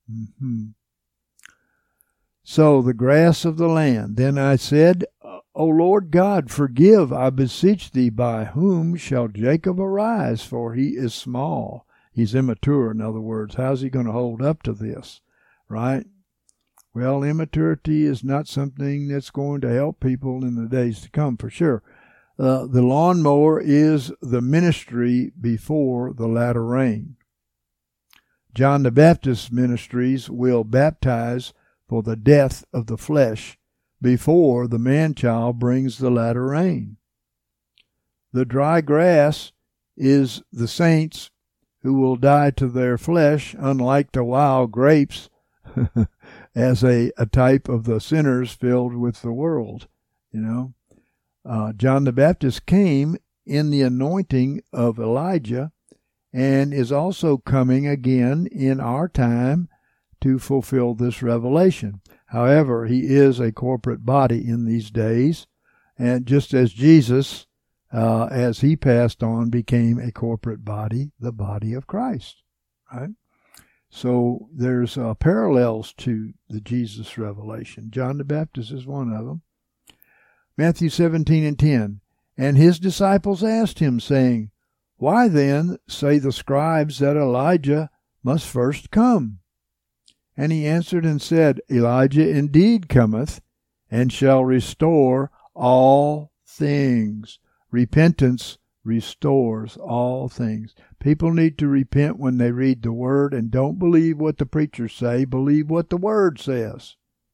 So the grass of the land. Then I said, O Lord God, forgive, I beseech thee, by whom shall Jacob arise? For he is small. He's immature, in other words. How's he going to hold up to this, right? Well, immaturity is not something that's going to help people in the days to come, for sure. The lawnmower is the ministry before the latter rain. John the Baptist's ministries will baptize for the death of the flesh before the man-child brings the latter rain. The dry grass is the saints who will die to their flesh, unlike the wild grapes, as a type of the sinners filled with the world. John the Baptist came in the anointing of Elijah and is also coming again in our time to fulfill this revelation. However, he is a corporate body in these days, and just as Jesus, as he passed on, became a corporate body, the body of Christ, right? So there's parallels to the Jesus revelation. John the Baptist is one of them. Matthew 17:10. And his disciples asked him, saying, Why then say the scribes that Elijah must first come? And he answered and said, Elijah indeed cometh, and shall restore all things. Repentance restores all things. People need to repent when they read the Word, and don't believe what the preachers say. Believe what the Word says.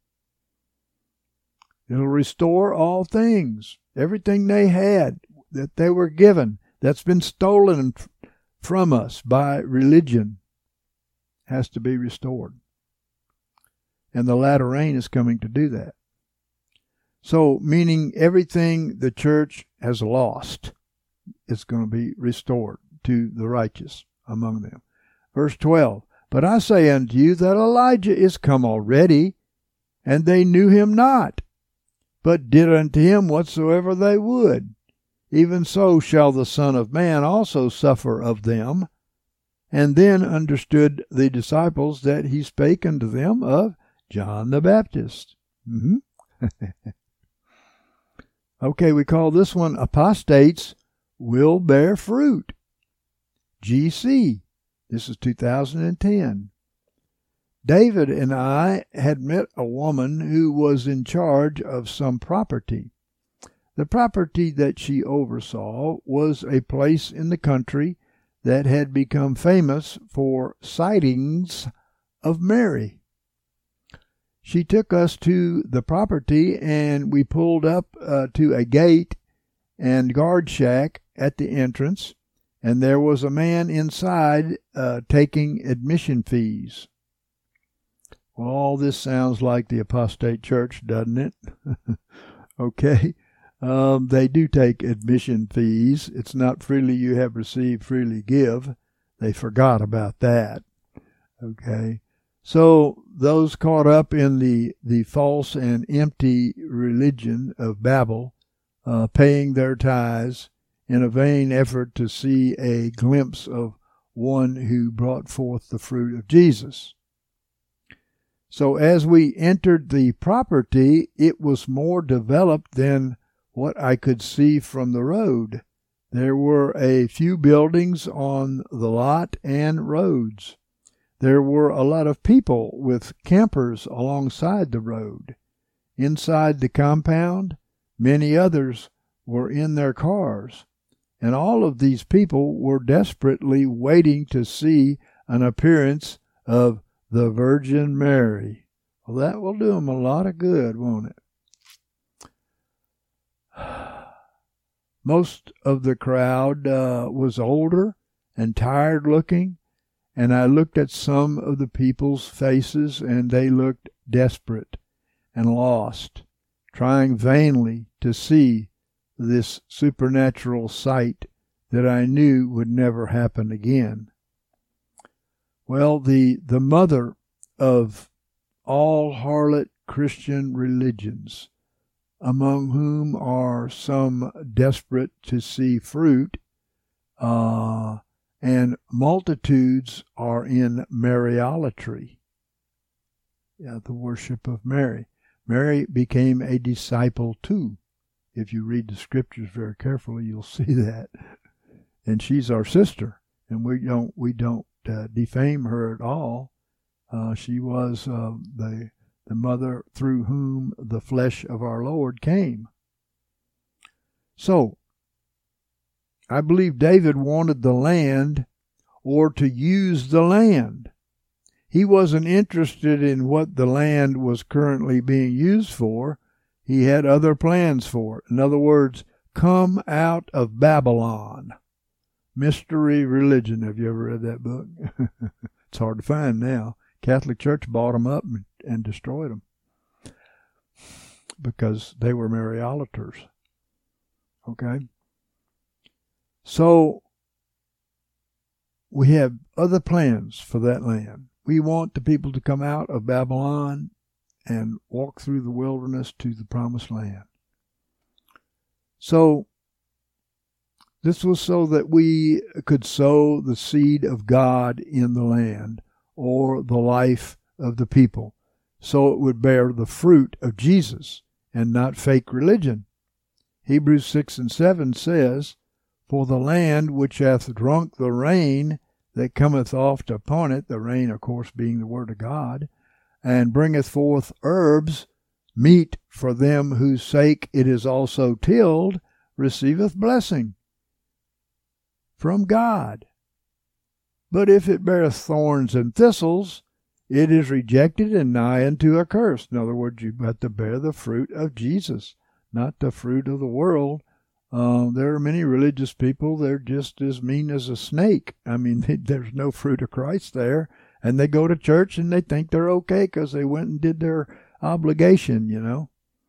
It'll restore all things. Everything they had that they were given, that's been stolen from us by religion, has to be restored. And the latter rain is coming to do that. So, meaning everything the church has lost is going to be restored to the righteous among them. Verse 12, But I say unto you that Elijah is come already, and they knew him not, but did unto him whatsoever they would. Even so shall the Son of Man also suffer of them. And then understood the disciples that he spake unto them of John the Baptist. Okay, we call this one Apostates Will Bear Fruit. GC. This is 2010. David and I had met a woman who was in charge of some property. The property that she oversaw was a place in the country that had become famous for sightings of Mary. She took us to the property, and we pulled up to a gate and guard shack at the entrance, and there was a man inside taking admission fees. Well, all this sounds like the apostate church, doesn't it? Okay. They do take admission fees. It's not freely you have received, freely give. They forgot about that. Okay. So those caught up in the false and empty religion of Babel paying their tithes in a vain effort to see a glimpse of one who brought forth the fruit of Jesus. So as we entered the property, it was more developed than what I could see from the road. There were a few buildings on the lot and roads. There were a lot of people with campers alongside the road. Inside the compound, many others were in their cars, and all of these people were desperately waiting to see an appearance of the Virgin Mary. Well, that will do them a lot of good, won't it? Most of the crowd was older and tired looking, and I looked at some of the people's faces, and they looked desperate and lost, trying vainly to see this supernatural sight that I knew would never happen again. Well, the mother of all harlot Christian religions, among whom are some desperate to see fruit, and multitudes are in Mariolatry, the worship of Mary. Mary became a disciple too. If you read the scriptures very carefully, you'll see that. And she's our sister, and we don't defame her at all. She was the mother through whom the flesh of our Lord came. So, I believe David wanted the land, or to use the land. He wasn't interested in what the land was currently being used for. He had other plans for it. In other words, come out of Babylon. Mystery Religion. Have you ever read that book? It's hard to find now. Catholic Church bought them up and destroyed them because they were Mariolaters. Okay? So, we have other plans for that land. We want the people to come out of Babylon and walk through the wilderness to the promised land. So, this was so that we could sow the seed of God in the land, or the life of the people, so it would bear the fruit of Jesus and not fake religion. Hebrews 6 and 7 says, "For the land which hath drunk the rain that cometh oft upon it," the rain, of course, being the word of God, "and bringeth forth herbs, meat for them whose sake it is also tilled, receiveth blessing from God. But if it beareth thorns and thistles, it is rejected and nigh unto a curse." In other words, you've got to bear the fruit of Jesus, not the fruit of the world. There are many religious people, they're just as mean as a snake. I mean, there's no fruit of Christ there. And they go to church and they think they're okay because they went and did their obligation, you know.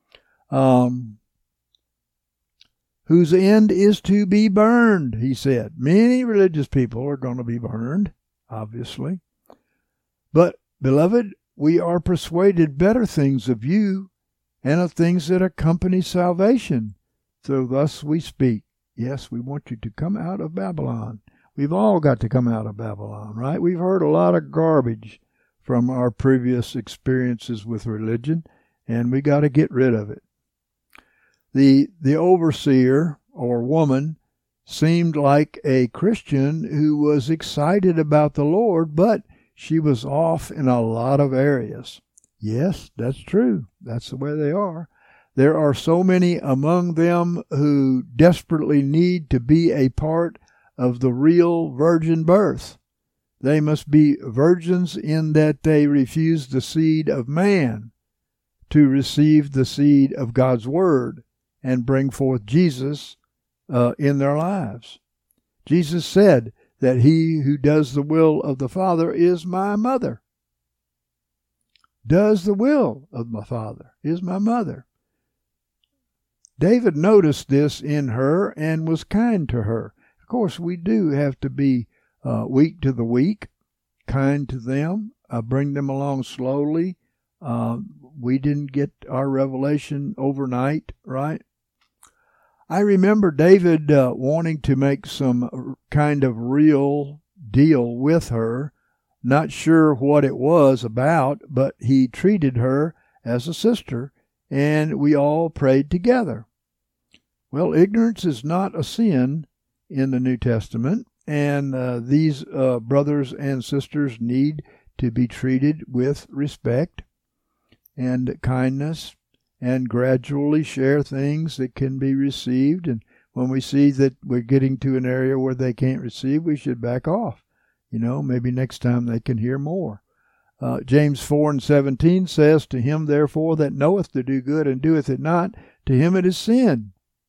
Whose end is to be burned, he said. Many religious people are going to be burned, obviously. But, beloved, we are persuaded better things of you and of things that accompany salvation. So thus we speak. Yes, we want you to come out of Babylon. We've all got to come out of Babylon, right? We've heard a lot of garbage from our previous experiences with religion, and we got to get rid of it. The overseer, or woman, seemed like a Christian who was excited about the Lord, but she was off in a lot of areas. Yes, that's true. That's the way they are. There are so many among them who desperately need to be a part of the real virgin birth. They must be virgins in that they refuse the seed of man to receive the seed of God's Word and bring forth Jesus in their lives. Jesus said that he who does the will of the Father is my mother. Does the will of my Father is my mother. David noticed this in her and was kind to her. Of course, we do have to be weak to the weak, kind to them, bring them along slowly. We didn't get our revelation overnight, right? I remember David wanting to make some kind of real deal with her, not sure what it was about, but he treated her as a sister, and we all prayed together. Well, ignorance is not a sin in the New Testament, and these brothers and sisters need to be treated with respect and kindness, and gradually share things that can be received. And when we see that we're getting to an area where they can't receive, we should back off. Maybe next time they can hear more. James 4:17 says, "To him therefore that knoweth to do good and doeth it not, to him it is sin."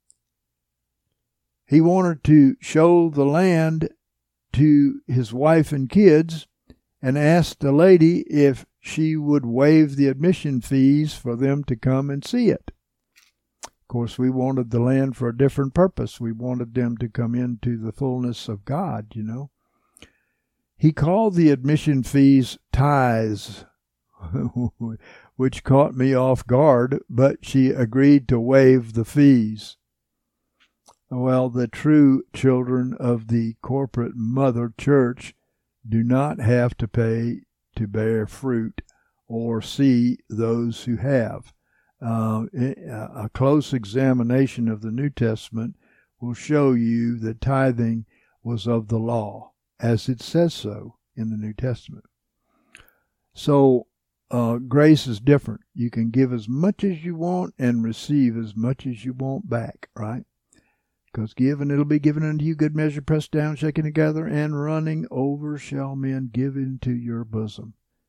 He wanted to show the land to his wife and kids, and asked the lady if she would waive the admission fees for them to come and see it. Of course, we wanted the land for a different purpose. We wanted them to come into the fullness of God, He called the admission fees tithes, which caught me off guard, but she agreed to waive the fees. Well, the true children of the corporate mother church do not have to pay to bear fruit or see those who have. A close examination of the New Testament will show you that tithing was of the law, as it says so in the New Testament. So grace is different. You can give as much as you want and receive as much as you want back, right? Because give, and it'll be given unto you, good measure, pressed down, shaken together, and running over shall men give into your bosom.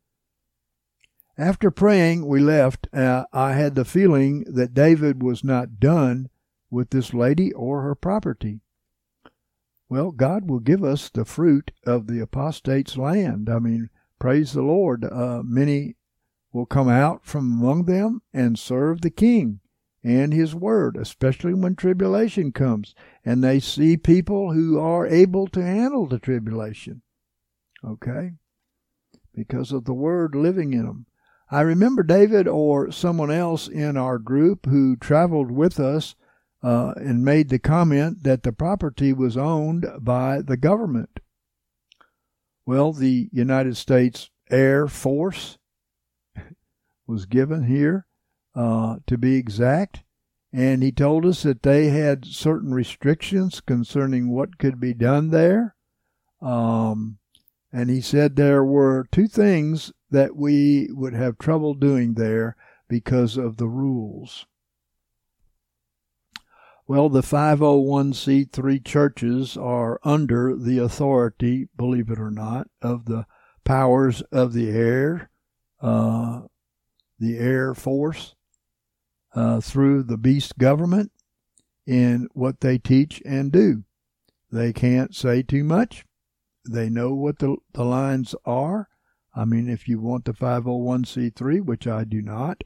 After praying, we left. I had the feeling that David was not done with this lady or her property. Well, God will give us the fruit of the apostate's land. Praise the Lord. Many will come out from among them and serve the king and his word, especially when tribulation comes, and they see people who are able to handle the tribulation, okay, because of the word living in them. I remember David or someone else in our group who traveled with us and made the comment that the property was owned by the government. Well, the United States Air Force was given here, to be exact, and he told us that they had certain restrictions concerning what could be done there. And he said there were two things that we would have trouble doing there because of the rules. Well, the 501c3 churches are under the authority, believe it or not, of the powers of the Air Force, through the beast government in what they teach and do. They can't say too much. They know what the lines are. If you want the 501c3, which I do not,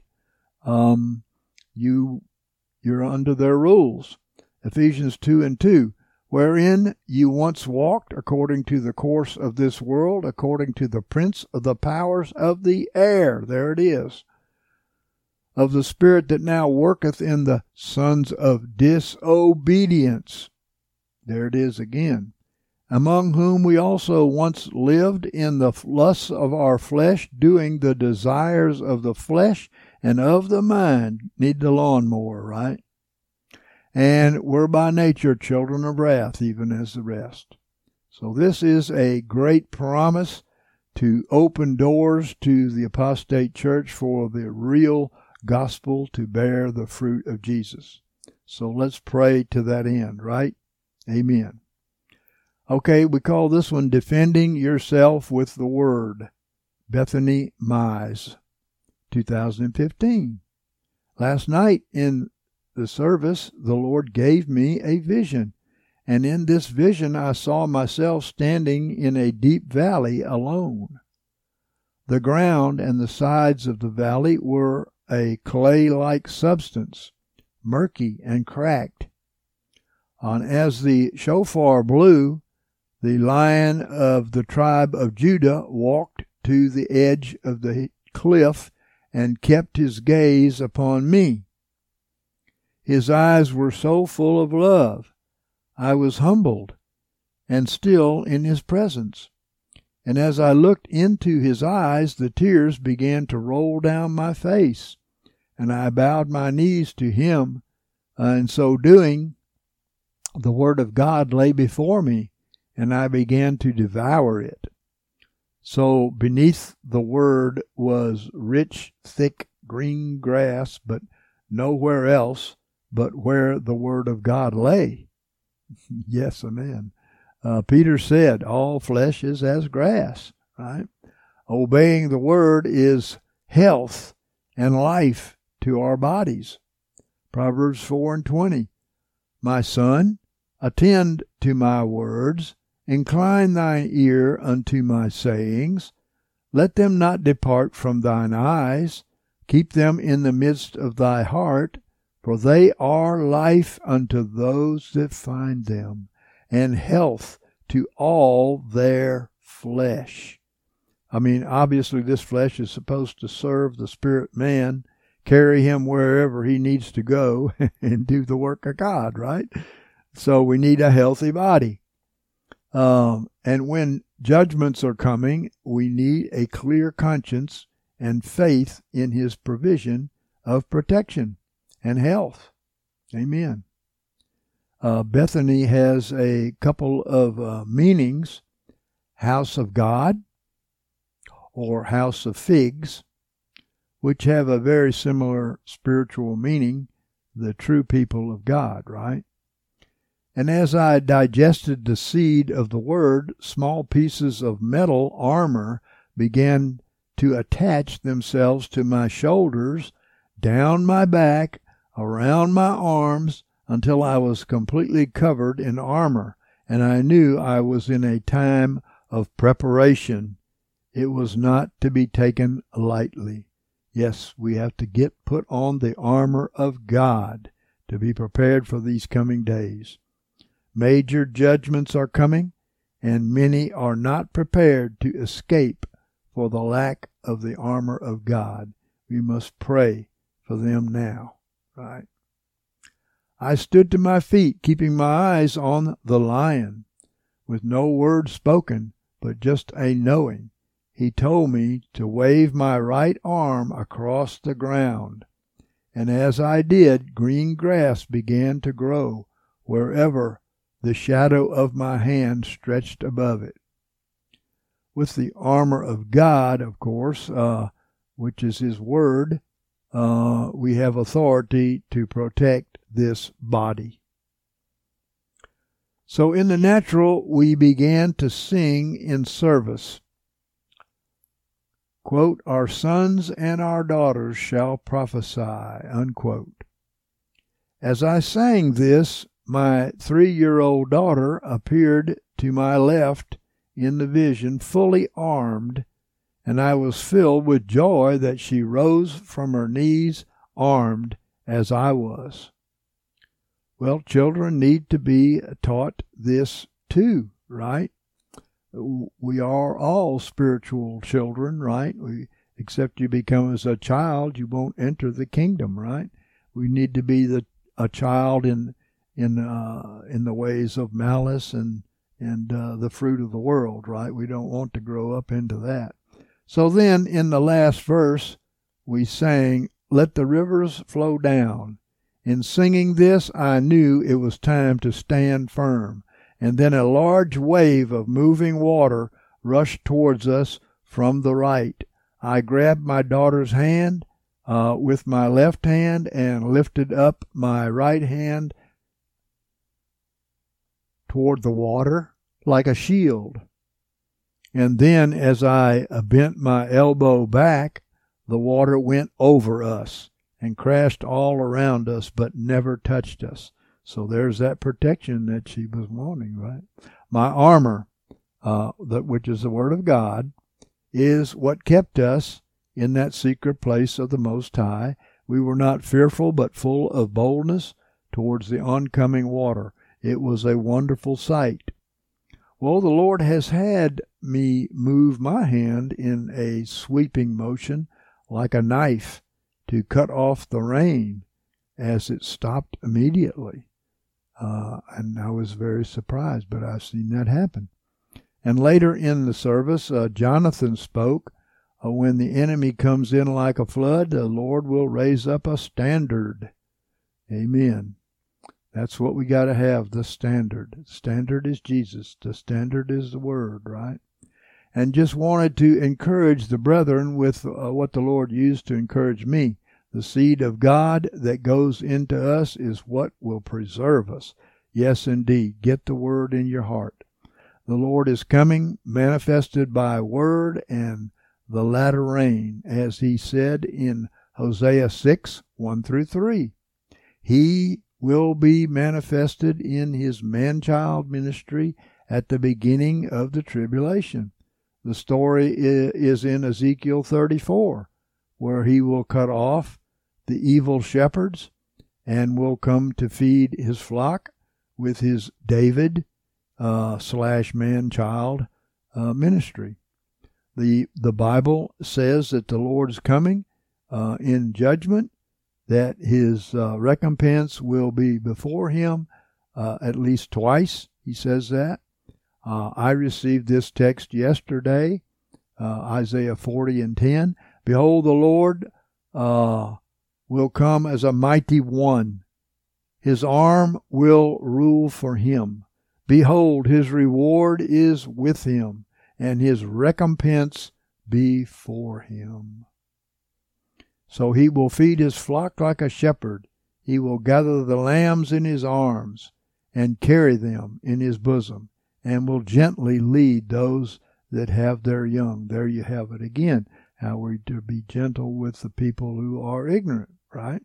you're under their rules. Ephesians 2:2, wherein you once walked according to the course of this world, according to the prince of the powers of the air. There it is. Of the spirit that now worketh in the sons of disobedience. There it is again. Among whom we also once lived in the lusts of our flesh, doing the desires of the flesh and of the mind. Need the lawnmower, right? And we're by nature children of wrath, even as the rest. So this is a great promise to open doors to the apostate church for the real gospel to bear the fruit of Jesus. So let's pray to that end, right? Amen. Okay, we call this one Defending Yourself with the Word. Bethany Mize, 2015. Last night in the service, the Lord gave me a vision, and in this vision I saw myself standing in a deep valley alone. The ground and the sides of the valley were a clay-like substance, murky and cracked. And as the shofar blew, the Lion of the tribe of Judah walked to the edge of the cliff and kept his gaze upon me. His eyes were so full of love. I was humbled and still in his presence. And as I looked into his eyes, the tears began to roll down my face, and I bowed my knees to him. In so doing, the Word of God lay before me, and I began to devour it. So beneath the Word was rich, thick, green grass, but nowhere else but where the Word of God lay. Yes, amen. Peter said, all flesh is as grass, right? Obeying the Word is health and life to our bodies. Proverbs 4:20. My son, attend to my words, incline thine ear unto my sayings. Let them not depart from thine eyes. Keep them in the midst of thy heart, for they are life unto those that find them, and health to all their flesh. I mean, obviously this flesh is supposed to serve the spirit man, carry him wherever he needs to go, and do the work of God, right? So we need a healthy body. And when judgments are coming, we need a clear conscience and faith in his provision of protection and health. Amen. Bethany has a couple of meanings: house of God or house of figs, which have a very similar spiritual meaning, the true people of God, right? And as I digested the seed of the Word, small pieces of metal armor began to attach themselves to my shoulders, down my back, around my arms, until I was completely covered in armor, and I knew I was in a time of preparation. It was not to be taken lightly. Yes, we have to put on the armor of God to be prepared for these coming days. Major judgments are coming, and many are not prepared to escape for the lack of the armor of God. We must pray for them now, right? I stood to my feet, keeping my eyes on the lion, with no word spoken, but just a knowing. He told me to wave my right arm across the ground, and as I did, green grass began to grow wherever the shadow of my hand stretched above it. With the armor of God, of course, which is his word, we have authority to protect this body. So in the natural, we began to sing in service. Quote, our sons and our daughters shall prophesy, unquote. As I sang this, my 3-year-old daughter appeared to my left in the vision, fully armed, and I was filled with joy that she rose from her knees armed as I was. Well, children need to be taught this too, right? We are all spiritual children, right? Except you become as a child, you won't enter the kingdom, right? We need to be a child in the ways of malice and the fruit of the world, right? We don't want to grow up into that. So then in the last verse, we sang, let the rivers flow down. In singing this, I knew it was time to stand firm. And then a large wave of moving water rushed towards us from the right. I grabbed my daughter's hand with my left hand and lifted up my right hand toward the water like a shield. And then as I bent my elbow back, the water went over us and crashed all around us but never touched us. So there's that protection that she was wanting, right? My armor, which is the Word of God, is what kept us in that secret place of the Most High. We were not fearful, but full of boldness towards the oncoming water. It was a wonderful sight. Well, the Lord has had me move my hand in a sweeping motion like a knife to cut off the rain. as it stopped immediately. And I was very surprised, but I've seen that happen. And later in the service, Jonathan spoke, when the enemy comes in like a flood, the Lord will raise up a standard. Amen. That's what we got to have, the standard. The standard is Jesus. The standard is the Word, right? And just wanted to encourage the brethren with what the Lord used to encourage me. The seed of God that goes into us is what will preserve us. Yes, indeed. Get the Word in your heart. The Lord is coming, manifested by Word and the latter rain, as He said in Hosea 6, 1-3. He will be manifested in His man-child ministry at the beginning of the tribulation. The story is in Ezekiel 34, where He will cut off the evil shepherds and will come to feed His flock with His David / man-child ministry. The Bible says that the Lord is coming in judgment, that His recompense will be before Him at least twice. He says that. I received this text yesterday, Isaiah 40:10. Behold, the Lord will come as a mighty one. His arm will rule for Him. Behold, His reward is with Him, and His recompense before Him. So He will feed His flock like a shepherd. He will gather the lambs in His arms and carry them in His bosom, and will gently lead those that have their young. There you have it again, how we're to be gentle with the people who are ignorant, right?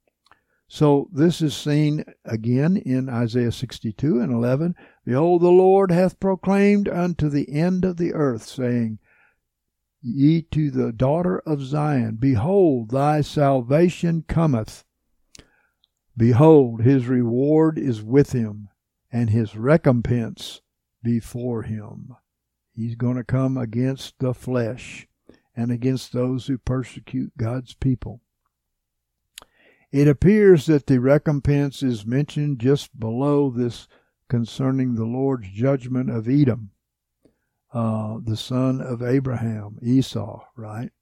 So this is seen again in Isaiah 62:11. Behold, the Lord hath proclaimed unto the end of the earth, saying, Ye to the daughter of Zion, behold, thy salvation cometh. Behold, His reward is with Him, and His recompense before Him. He's going to come against the flesh and against those who persecute God's people. It appears that the recompense is mentioned just below this concerning the Lord's judgment of Edom, the son of Abraham, Esau, right?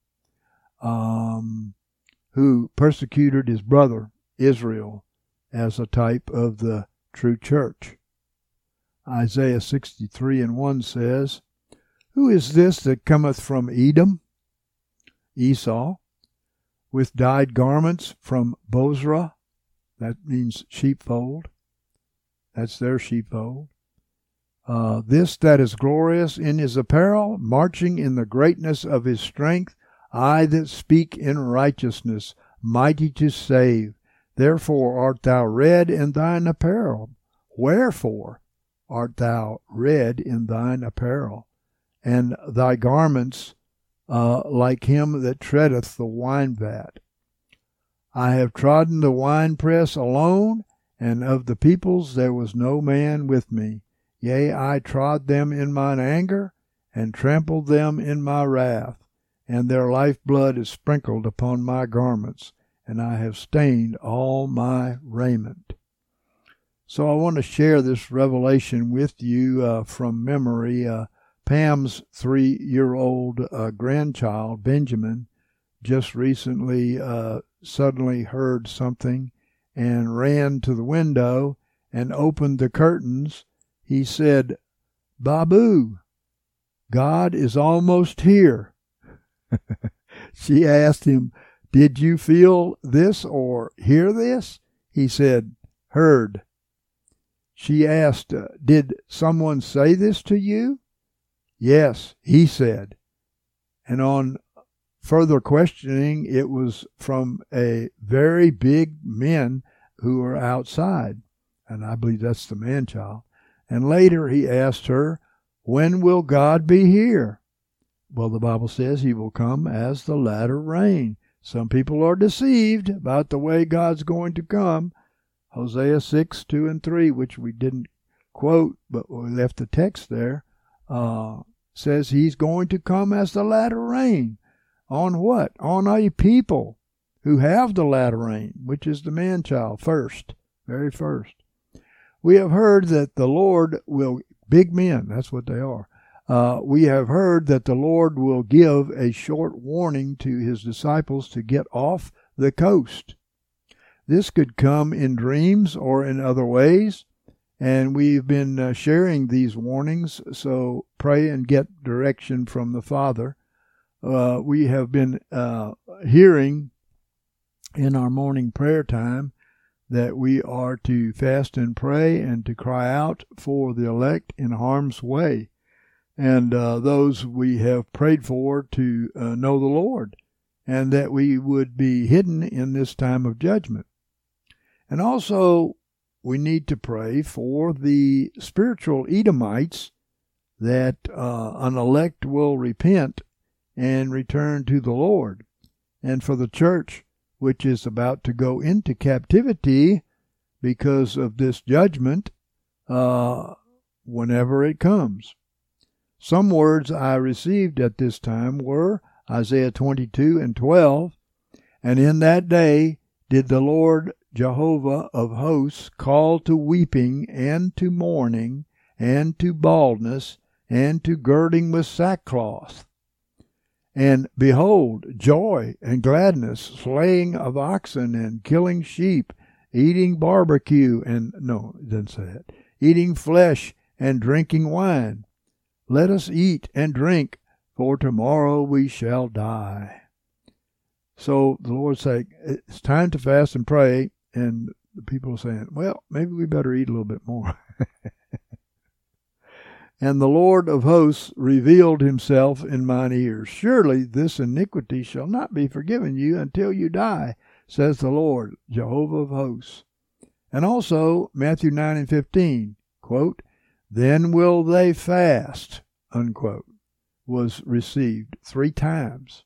Who persecuted his brother Israel as a type of the true church. Isaiah 63:1 says, Who is this that cometh from Edom? Esau, with dyed garments from Bozrah. That means sheepfold. That's their sheepfold. This that is glorious in his apparel, marching in the greatness of his strength, I that speak in righteousness, mighty to save. Therefore art thou red in thine apparel. Wherefore art thou red in thine apparel? And thy garments like him that treadeth the wine vat. I have trodden the winepress alone, and of the peoples there was no man with me. Yea, I trod them in mine anger, and trampled them in my wrath, and their lifeblood is sprinkled upon my garments, and I have stained all my raiment. So I want to share this revelation with you from memory. Pam's 3-year-old grandchild, Benjamin, just recently suddenly heard something and ran to the window and opened the curtains. He said, Babu, God is almost here. She asked him, did you feel this or hear this? He said, heard. She asked, did someone say this to you? Yes, he said. And on further questioning, it was from a very big men who were outside. And I believe that's the man-child. And later he asked her, when will God be here? Well, the Bible says He will come as the latter rain. Some people are deceived about the way God's going to come. Hosea 6:2-3, which we didn't quote, but we left the text there, says He's going to come as the latter rain. On what? On a people who have the latter rain, which is the man-child, first, very first. We have heard that the Lord will, big men, that's what they are. We have heard that the Lord will give a short warning to his disciples to get off the coast. This could come in dreams or in other ways, and we've been sharing these warnings, so pray and get direction from the Father. We have been hearing in our morning prayer time that we are to fast and pray and to cry out for the elect in harm's way, and those we have prayed for to know the Lord, and that we would be hidden in this time of judgment. And also, we need to pray for the spiritual Edomites, that an elect will repent and return to the Lord, and for the church, which is about to go into captivity because of this judgment whenever it comes. Some words I received at this time were Isaiah 22:12, and in that day did the Lord Jehovah of hosts call to weeping and to mourning and to baldness and to girding with sackcloth. And behold, joy and gladness, slaying of oxen and killing sheep, eating barbecue and, no, it doesn't say that, eating flesh and drinking wine. Let us eat and drink, for tomorrow we shall die. So the Lord's saying, it's time to fast and pray, and the people are saying, well, maybe we better eat a little bit more. And the Lord of hosts revealed himself in mine ears. Surely this iniquity shall not be forgiven you until you die, says the Lord, Jehovah of hosts. And also Matthew 9:15, quote, then will they fast, unquote, was received 3 times.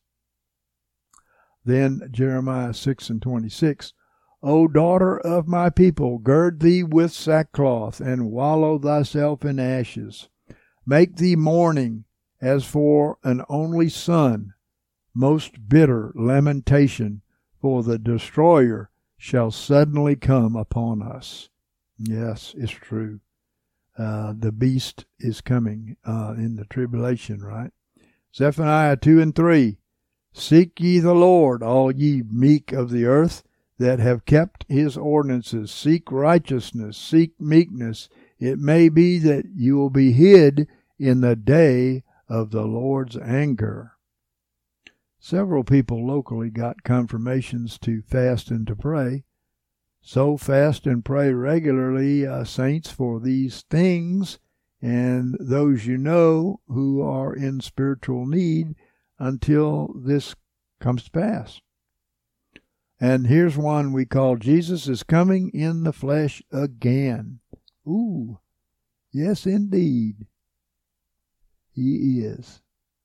Then Jeremiah 6:26, O daughter of my people, gird thee with sackcloth, and wallow thyself in ashes. Make thee mourning as for an only son, most bitter lamentation, for the destroyer shall suddenly come upon us. Yes, it's true. The beast is coming in the tribulation, right? Zephaniah 2:3, Seek ye the Lord, all ye meek of the earth, that have kept his ordinances. Seek righteousness, seek meekness. It may be that you will be hid in the day of the Lord's anger. Several people locally got confirmations to fast and to pray. So fast and pray regularly, saints, for these things and those you know who are in spiritual need until this comes to pass. And here's one we call Jesus is coming in the flesh again. Ooh, yes indeed. He is.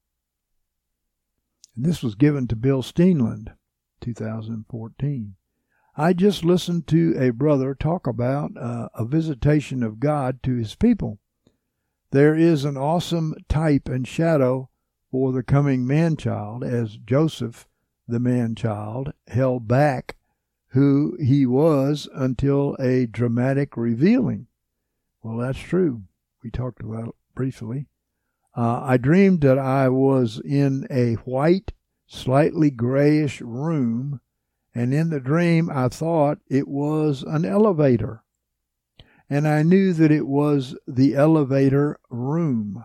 And this was given to Bill Steenland, 2014. I just listened to a brother talk about a visitation of God to his people. There is an awesome type and shadow for the coming man-child, as Joseph, the man-child, held back who he was until a dramatic revealing. Well, that's true. We talked about it briefly. I dreamed that I was in a white, slightly grayish room, and in the dream I thought it was an elevator. And I knew that it was the elevator room.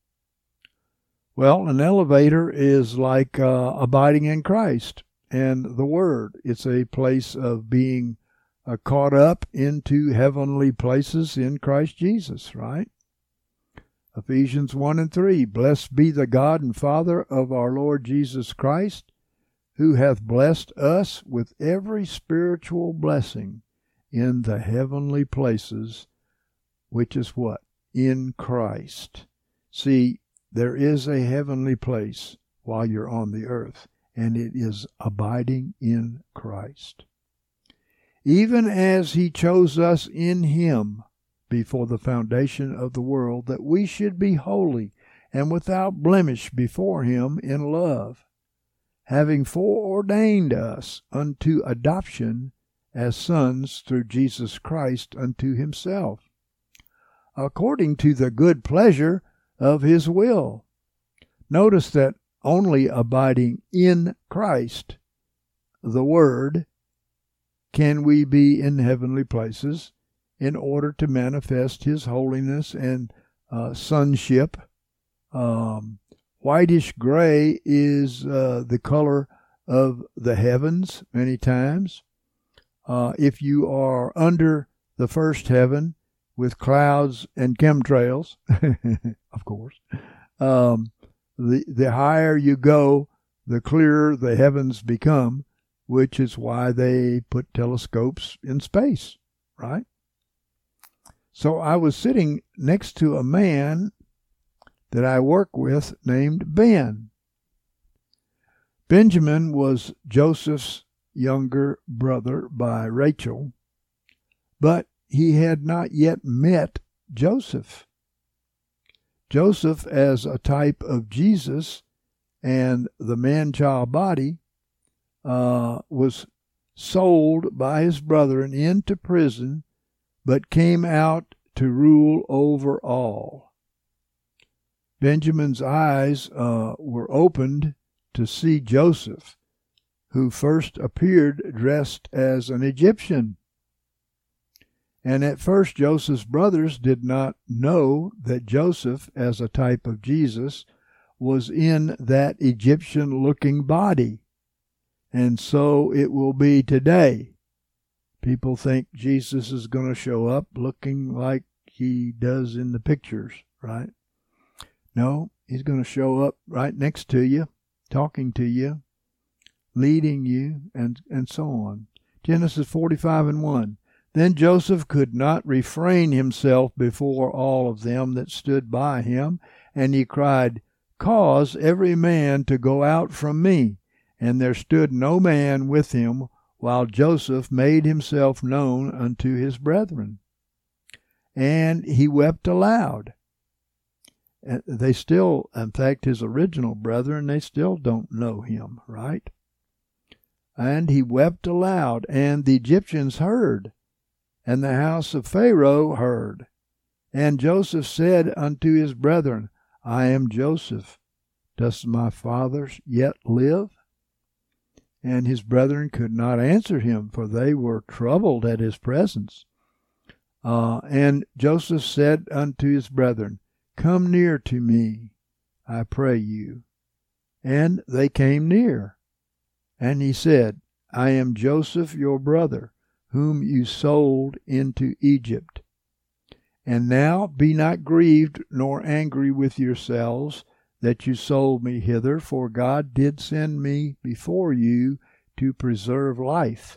Well, an elevator is like abiding in Christ and the Word. It's a place of being caught up into heavenly places in Christ Jesus, right? Ephesians 1:3, Blessed be the God and Father of our Lord Jesus Christ, who hath blessed us with every spiritual blessing in the heavenly places, which is what? In Christ. See, there is a heavenly place while you're on the earth, and it is abiding in Christ. Even as he chose us in him before the foundation of the world, that we should be holy and without blemish before him in love, having foreordained us unto adoption as sons through Jesus Christ unto himself, according to the good pleasure of his will. Notice that only abiding in Christ, the Word, can we be in heavenly places in order to manifest his holiness and sonship. Whitish gray is the color of the heavens many times. If you are under the first heaven with clouds and chemtrails, of course, the higher you go, the clearer the heavens become, which is why they put telescopes in space, right? So I was sitting next to a man that I work with named Ben. Benjamin was Joseph's younger brother by Rachel, but he had not yet met Joseph. Joseph, as a type of Jesus and the man-child body, was sold by his brethren into prison, but came out to rule over all. Benjamin's eyes were opened to see Joseph, who first appeared dressed as an Egyptian. And at first Joseph's brothers did not know that Joseph, as a type of Jesus, was in that Egyptian-looking body. And so it will be today. People think Jesus is going to show up looking like he does in the pictures, right? No, he's going to show up right next to you, talking to you, leading you, and so on. Genesis 45:1. Then Joseph could not refrain himself before all of them that stood by him, and he cried, Cause every man to go out from me. And there stood no man with him, while Joseph made himself known unto his brethren. And he wept aloud. They still, in fact, his original brethren, they still don't know him, right? And he wept aloud, and the Egyptians heard, and the house of Pharaoh heard. And Joseph said unto his brethren, I am Joseph. Does my father yet live? And his brethren could not answer him, for they were troubled at his presence. And Joseph said unto his brethren, Come near to me, I pray you. And they came near. And he said, I am Joseph your brother, whom you sold into Egypt. And now be not grieved nor angry with yourselves that you sold me hither, for God did send me before you to preserve life.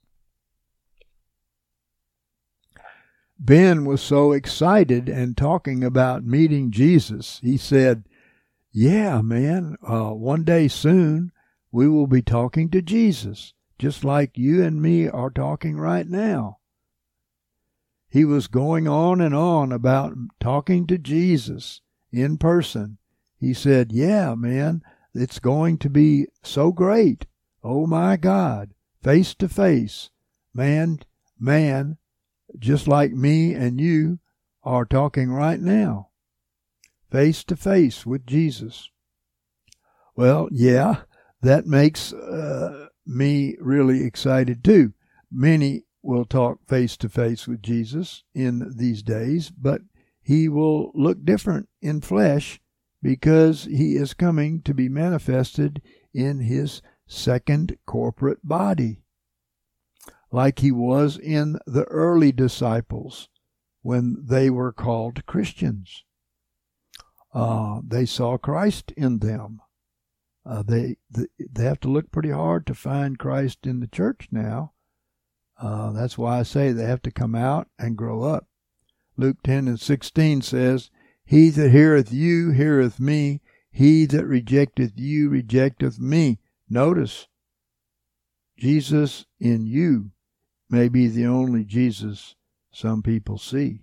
Ben was so excited and talking about meeting Jesus. He said, yeah, man, one day soon we will be talking to Jesus, just like you and me are talking right now. He was going on and on about talking to Jesus in person. He said, yeah, man, it's going to be so great. Oh, my God, face to face, man, just like me and you are talking right now, face to face with Jesus. Well, yeah, that makes me really excited too. Many will talk face to face with Jesus in these days, but he will look different in flesh because he is coming to be manifested in his second corporate body, like he was in the early disciples when they were called Christians. They saw Christ in them. They have to look pretty hard to find Christ in the church now. That's why I say they have to come out and grow up. Luke 10:16 says, He that heareth you heareth me. He that rejecteth you rejecteth me. Notice, Jesus in you may be the only Jesus some people see.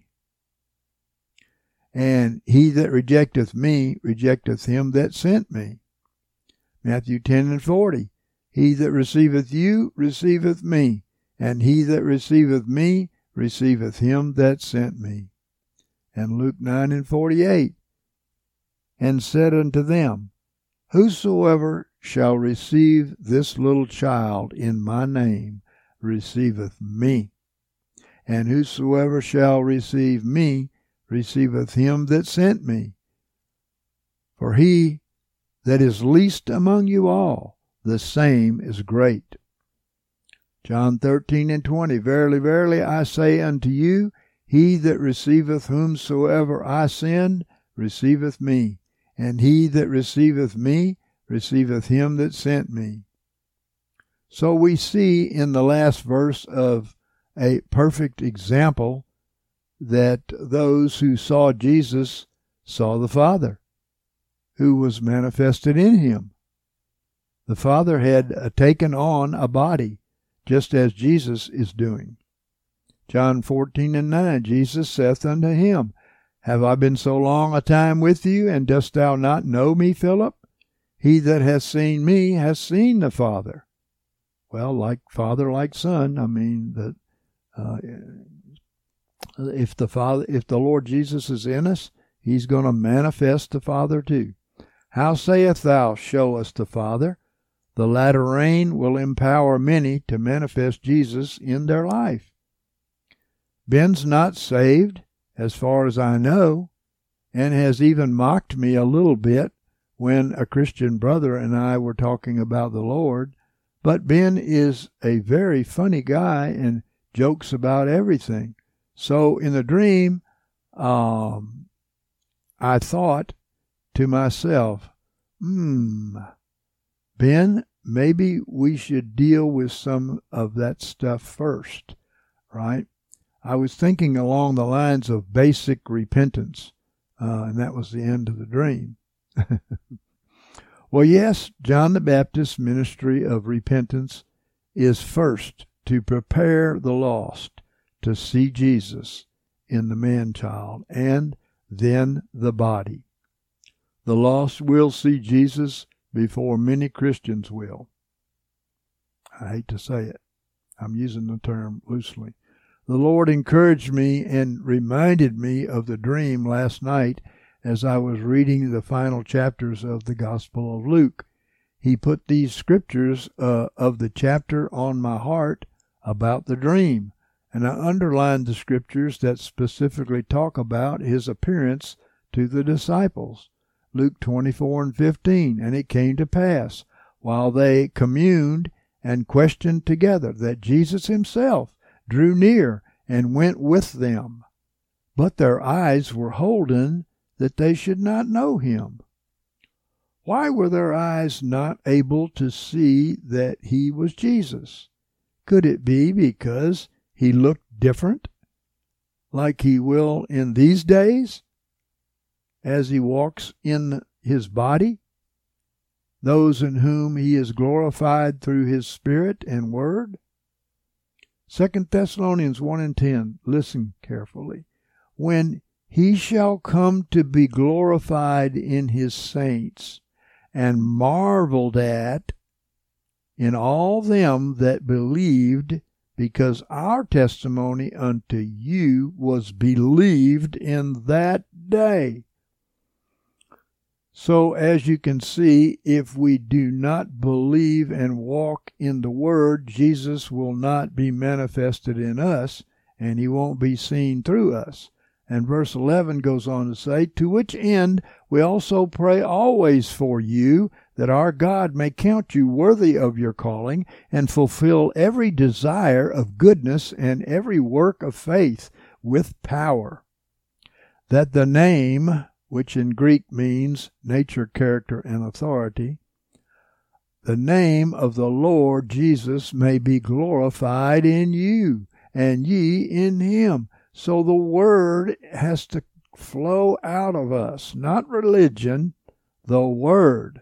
And he that rejecteth me rejecteth him that sent me. Matthew 10:40. He that receiveth you receiveth me, and he that receiveth me receiveth him that sent me. And Luke 9:48. And said unto them, Whosoever shall receive this little child in my name receiveth me, and whosoever shall receive me receiveth him that sent me. For he that is least among you all, the same is great. John 13:20. Verily, verily, I say unto you, he that receiveth whomsoever I send receiveth me, and he that receiveth me receiveth him that sent me. So we see in the last verse of a perfect example that those who saw Jesus saw the Father, who was manifested in him. The Father had taken on a body, just as Jesus is doing. John 14:9, Jesus saith unto him, Have I been so long a time with you, and dost thou not know me, Philip? He that hath seen me hath seen the Father. Well, like Father, like Son. I mean, that if the Lord Jesus is in us, he's going to manifest the Father too. How sayest thou, Show us the Father? The latter rain will empower many to manifest Jesus in their life. Ben's not saved, as far as I know, and has even mocked me a little bit when a Christian brother and I were talking about the Lord. But Ben is a very funny guy and jokes about everything. So in the dream, I thought to myself, Ben, maybe we should deal with some of that stuff first, right? I was thinking along the lines of basic repentance, and that was the end of the dream. Well, yes, John the Baptist's ministry of repentance is first to prepare the lost to see Jesus in the man-child, and then the body. The lost will see Jesus before many Christians will. I hate to say it. I'm using the term loosely. The Lord encouraged me and reminded me of the dream last night as I was reading the final chapters of the Gospel of Luke. He put these scriptures of the chapter on my heart about the dream, and I underlined the scriptures that specifically talk about his appearance to the disciples. Luke 24:15, And it came to pass, while they communed and questioned together, that Jesus himself drew near and went with them. But their eyes were holden that they should not know him. Why were their eyes not able to see that he was Jesus? Could it be because he looked different, like he will in these days, as he walks in his body, those in whom he is glorified through his Spirit and Word? 2 Thessalonians 1:10, listen carefully. When he shall come to be glorified in his saints, and marveled at in all them that believed, because our testimony unto you was believed in that day. So as you can see, if we do not believe and walk in the Word, Jesus will not be manifested in us, and he won't be seen through us. And verse 11 goes on to say, To which end we also pray always for you, that our God may count you worthy of your calling, and fulfill every desire of goodness and every work of faith with power, that the name, which in Greek means nature, character, and authority, the name of the Lord Jesus may be glorified in you, and ye in him. So the Word has to flow out of us, not religion, the Word.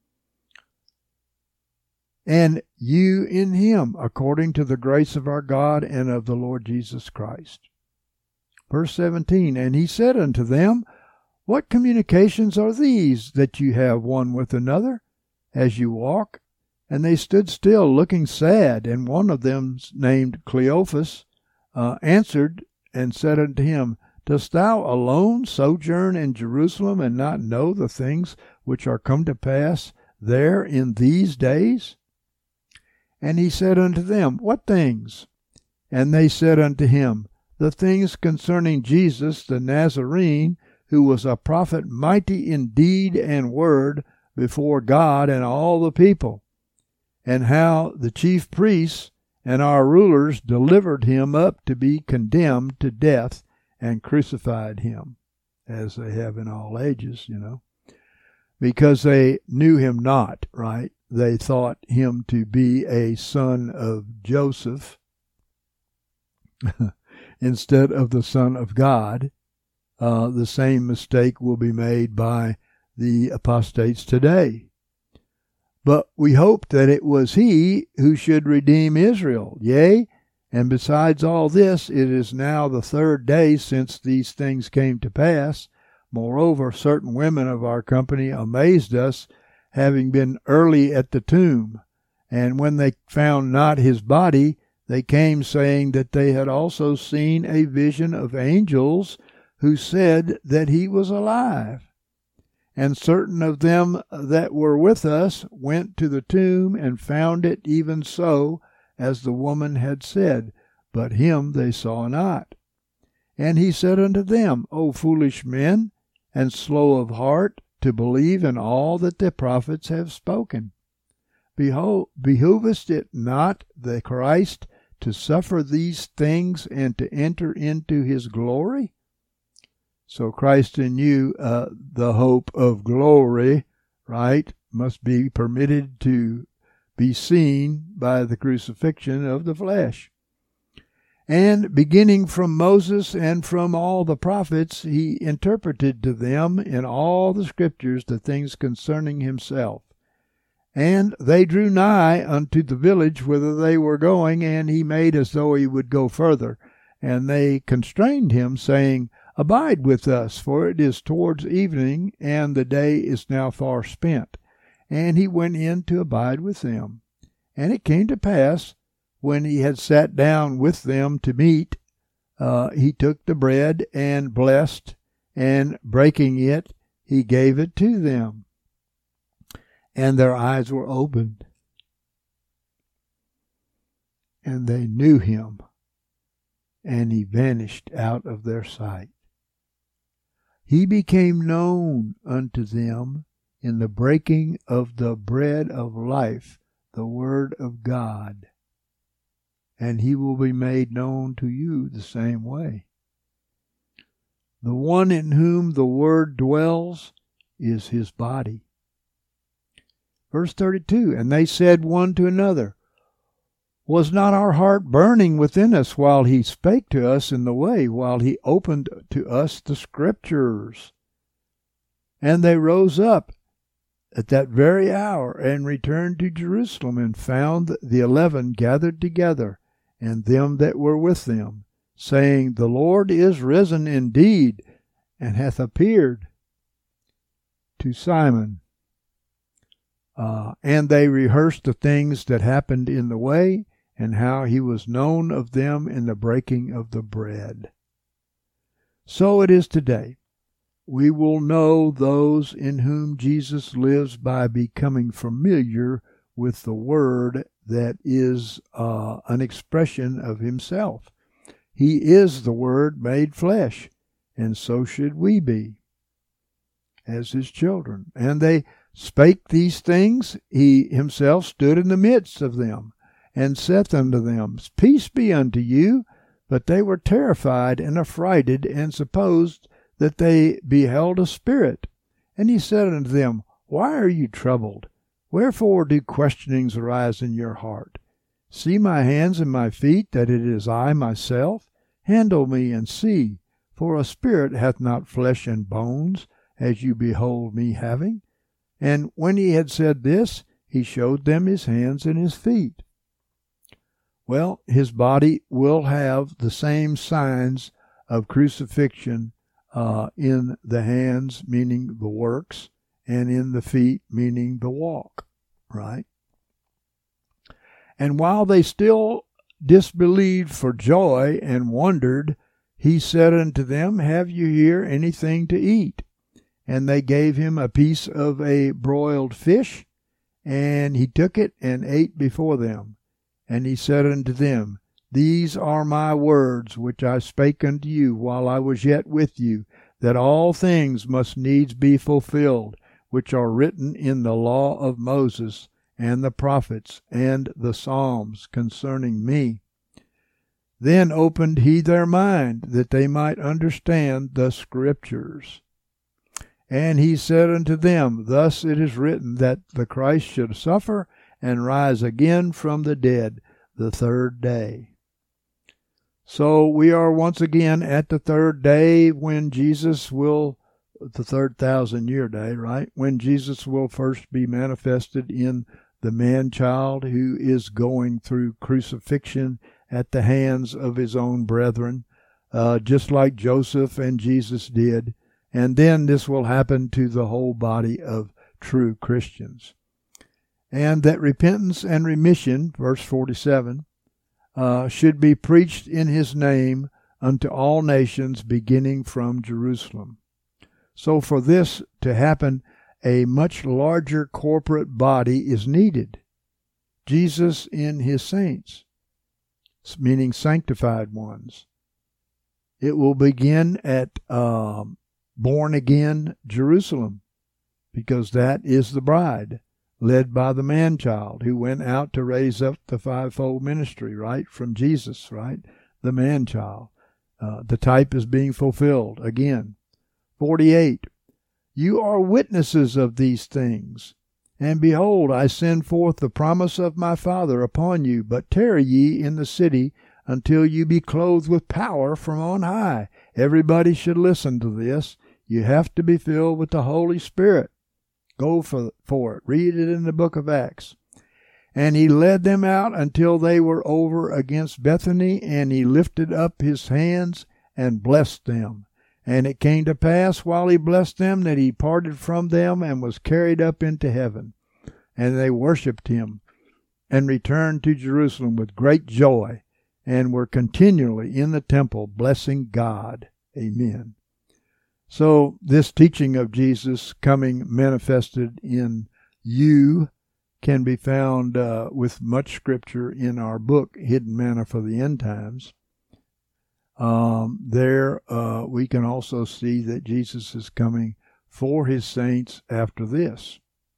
And you in him, according to the grace of our God and of the Lord Jesus Christ. Verse 17, And he said unto them, What communications are these that you have one with another, as you walk? And they stood still, looking sad. And one of them, named Cleophas, answered and said unto him, Dost thou alone sojourn in Jerusalem, and not know the things which are come to pass there in these days? And he said unto them, What things? And they said unto him, The things concerning Jesus the Nazarene, who was a prophet mighty in deed and word before God and all the people, and how the chief priests and our rulers delivered him up to be condemned to death and crucified him, as they have in all ages, because they knew him not, right? They thought him to be a son of Joseph instead of the Son of God. The same mistake will be made by the apostates today. But we hoped that it was he who should redeem Israel. Yea, and besides all this, it is now the 3rd day since these things came to pass. Moreover, certain women of our company amazed us, having been early at the tomb. And when they found not his body, they came, saying that they had also seen a vision of angels, who said that he was alive. And certain of them that were with us went to the tomb, and found it even so, as the woman had said, but him they saw not. And he said unto them, O foolish men, and slow of heart, to believe in all that the prophets have spoken. Behovest it not the Christ to suffer these things, and to enter into his glory? So Christ in you, the hope of glory, right, must be permitted to be seen by the crucifixion of the flesh. And beginning from Moses and from all the prophets, he interpreted to them in all the scriptures the things concerning himself. And they drew nigh unto the village whither they were going, and he made as though he would go further. And they constrained him, saying, Abide with us, for it is towards evening, and the day is now far spent. And he went in to abide with them. And it came to pass, when he had sat down with them to meat, he took the bread, and blessed, and breaking it, he gave it to them. And their eyes were opened, and they knew him, and he vanished out of their sight. He became known unto them in the breaking of the bread of life, the word of God. And he will be made known to you the same way. The one in whom the word dwells is his body. Verse 32, And they said one to another, Was not our heart burning within us while he spake to us in the way, while he opened to us the Scriptures? And they rose up at that very hour, and returned to Jerusalem, and found the 11 gathered together, and them that were with them, saying, The Lord is risen indeed, and hath appeared to Simon. And they rehearsed the things that happened in the way, and how he was known of them in the breaking of the bread. So it is today. We will know those in whom Jesus lives by becoming familiar with the Word that is an expression of himself. He is the Word made flesh, and so should we be as his children. And they spake these things. He himself stood in the midst of them, and saith unto them, Peace be unto you. But they were terrified and affrighted, and supposed that they beheld a spirit. And he said unto them, Why are you troubled? Wherefore do questionings arise in your heart? See my hands and my feet, that it is I myself. Handle me and see, for a spirit hath not flesh and bones, as you behold me having. And when he had said this, he showed them his hands and his feet. Well, his body will have the same signs of crucifixion in the hands, meaning the works, and in the feet, meaning the walk. right? And while they still disbelieved for joy and wondered, he said unto them, Have you here anything to eat? And they gave him a piece of a broiled fish, and he took it and ate before them. And he said unto them, These are my words which I spake unto you while I was yet with you, that all things must needs be fulfilled, which are written in the law of Moses, and the prophets, and the Psalms concerning me. Then opened he their mind, that they might understand the Scriptures. And he said unto them, Thus it is written, that the Christ should suffer, and rise again from the dead the third day. So we are once again at the third day, when Jesus will, the third 1,000-year day, right? When Jesus will first be manifested in the man-child who is going through crucifixion at the hands of his own brethren, just like Joseph and Jesus did. And then this will happen to the whole body of true Christians. And that repentance and remission, verse 47, should be preached in his name unto all nations, beginning from Jerusalem. So for this to happen, a much larger corporate body is needed. Jesus in his saints, meaning sanctified ones. It will begin at born-again Jerusalem, because that is the bride, led by the man-child who went out to raise up the fivefold ministry, right, from Jesus, right, the man-child. The type is being fulfilled again. 48, You are witnesses of these things. And behold, I send forth the promise of my Father upon you, but tarry ye in the city until you be clothed with power from on high. Everybody should listen to this. You have to be filled with the Holy Spirit. Go for it. Read it in the book of Acts. And he led them out until they were over against Bethany, and he lifted up his hands and blessed them. And it came to pass, while he blessed them, that he parted from them and was carried up into heaven. And they worshipped him and returned to Jerusalem with great joy, and were continually in the temple blessing God. Amen. So this teaching of Jesus coming manifested in you can be found with much scripture in our book, Hidden Manna for the End Times. There we can also see that Jesus is coming for his saints after this.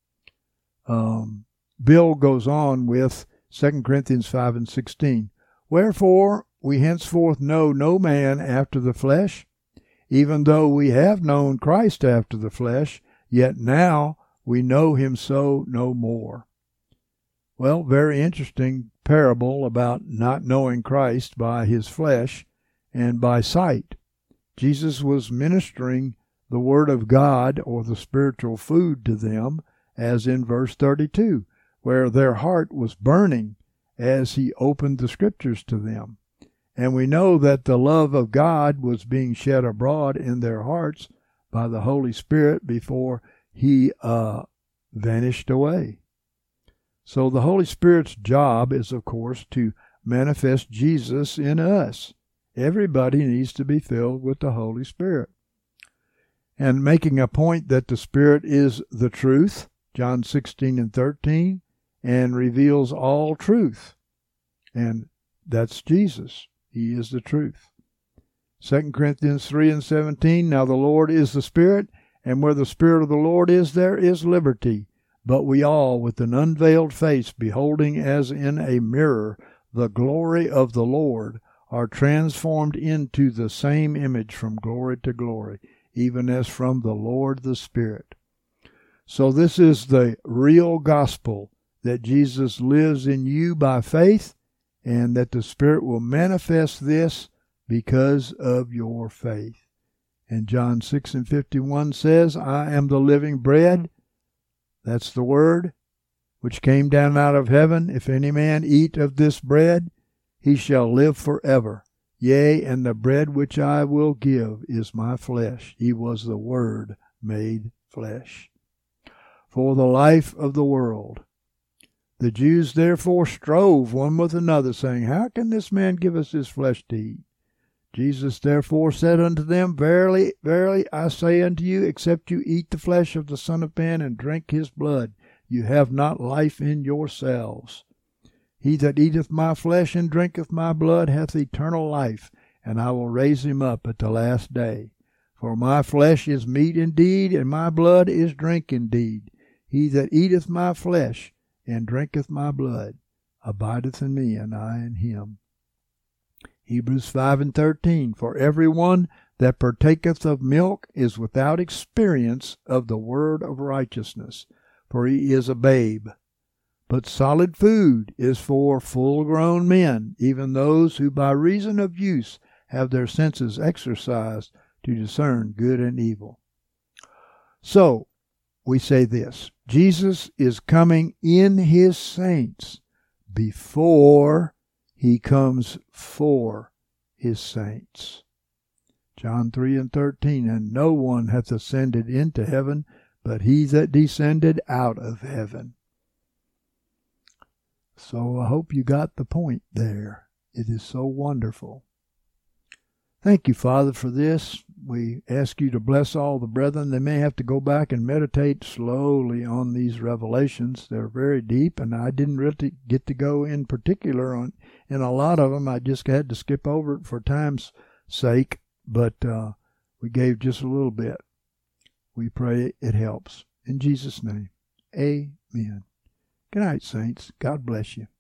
Bill goes on with 2 Corinthians 5 and 16. Wherefore we henceforth know no man after the flesh. Even though we have known Christ after the flesh, yet now we know him so no more. Well, very interesting parable about not knowing Christ by his flesh and by sight. Jesus was ministering the Word of God, or the spiritual food, to them, as in verse 32, where their heart was burning as he opened the Scriptures to them. And we know that the love of God was being shed abroad in their hearts by the Holy Spirit before he vanished away. So the Holy Spirit's job is, of course, to manifest Jesus in us. Everybody needs to be filled with the Holy Spirit. And making a point that the Spirit is the truth, John 16 and 13, and reveals all truth. And that's Jesus. He is the truth. 2 Corinthians 3 and 17, Now the Lord is the Spirit, and where the Spirit of the Lord is, there is liberty. But we all, with an unveiled face, beholding as in a mirror the glory of the Lord, are transformed into the same image from glory to glory, even as from the Lord the Spirit. So this is the real gospel, that Jesus lives in you by faith, and that the Spirit will manifest this because of your faith. And John 6 and 51 says, I am the living bread, that's the Word, which came down out of heaven. If any man eat of this bread, he shall live forever. Yea, and the bread which I will give is my flesh. He was the Word made flesh. For the life of the world, The Jews therefore strove one with another, saying, How can this man give us his flesh to eat? Jesus therefore said unto them, Verily, verily, I say unto you, except you eat the flesh of the Son of Man and drink his blood, you have not life in yourselves. He that eateth my flesh and drinketh my blood hath eternal life, and I will raise him up at the last day. For my flesh is meat indeed, and my blood is drink indeed. He that eateth my flesh and drinketh my blood abideth in me, and I in him. Hebrews 5:13, For every one that partaketh of milk is without experience of the word of righteousness, for he is a babe. But solid food is for full-grown men, even those who by reason of use have their senses exercised to discern good and evil. So, we say this, Jesus is coming in his saints before he comes for his saints. John 3:13, And no one hath ascended into heaven, but he that descended out of heaven. So I hope you got the point there. It is so wonderful. Thank you, Father, for this. We ask you to bless all the brethren. They may have to go back and meditate slowly on these revelations. They're very deep, and I didn't really get to go in particular in a lot of them. I just had to skip over it for time's sake, but we gave just a little bit. We pray it helps. In Jesus' name, amen. Good night, saints. God bless you.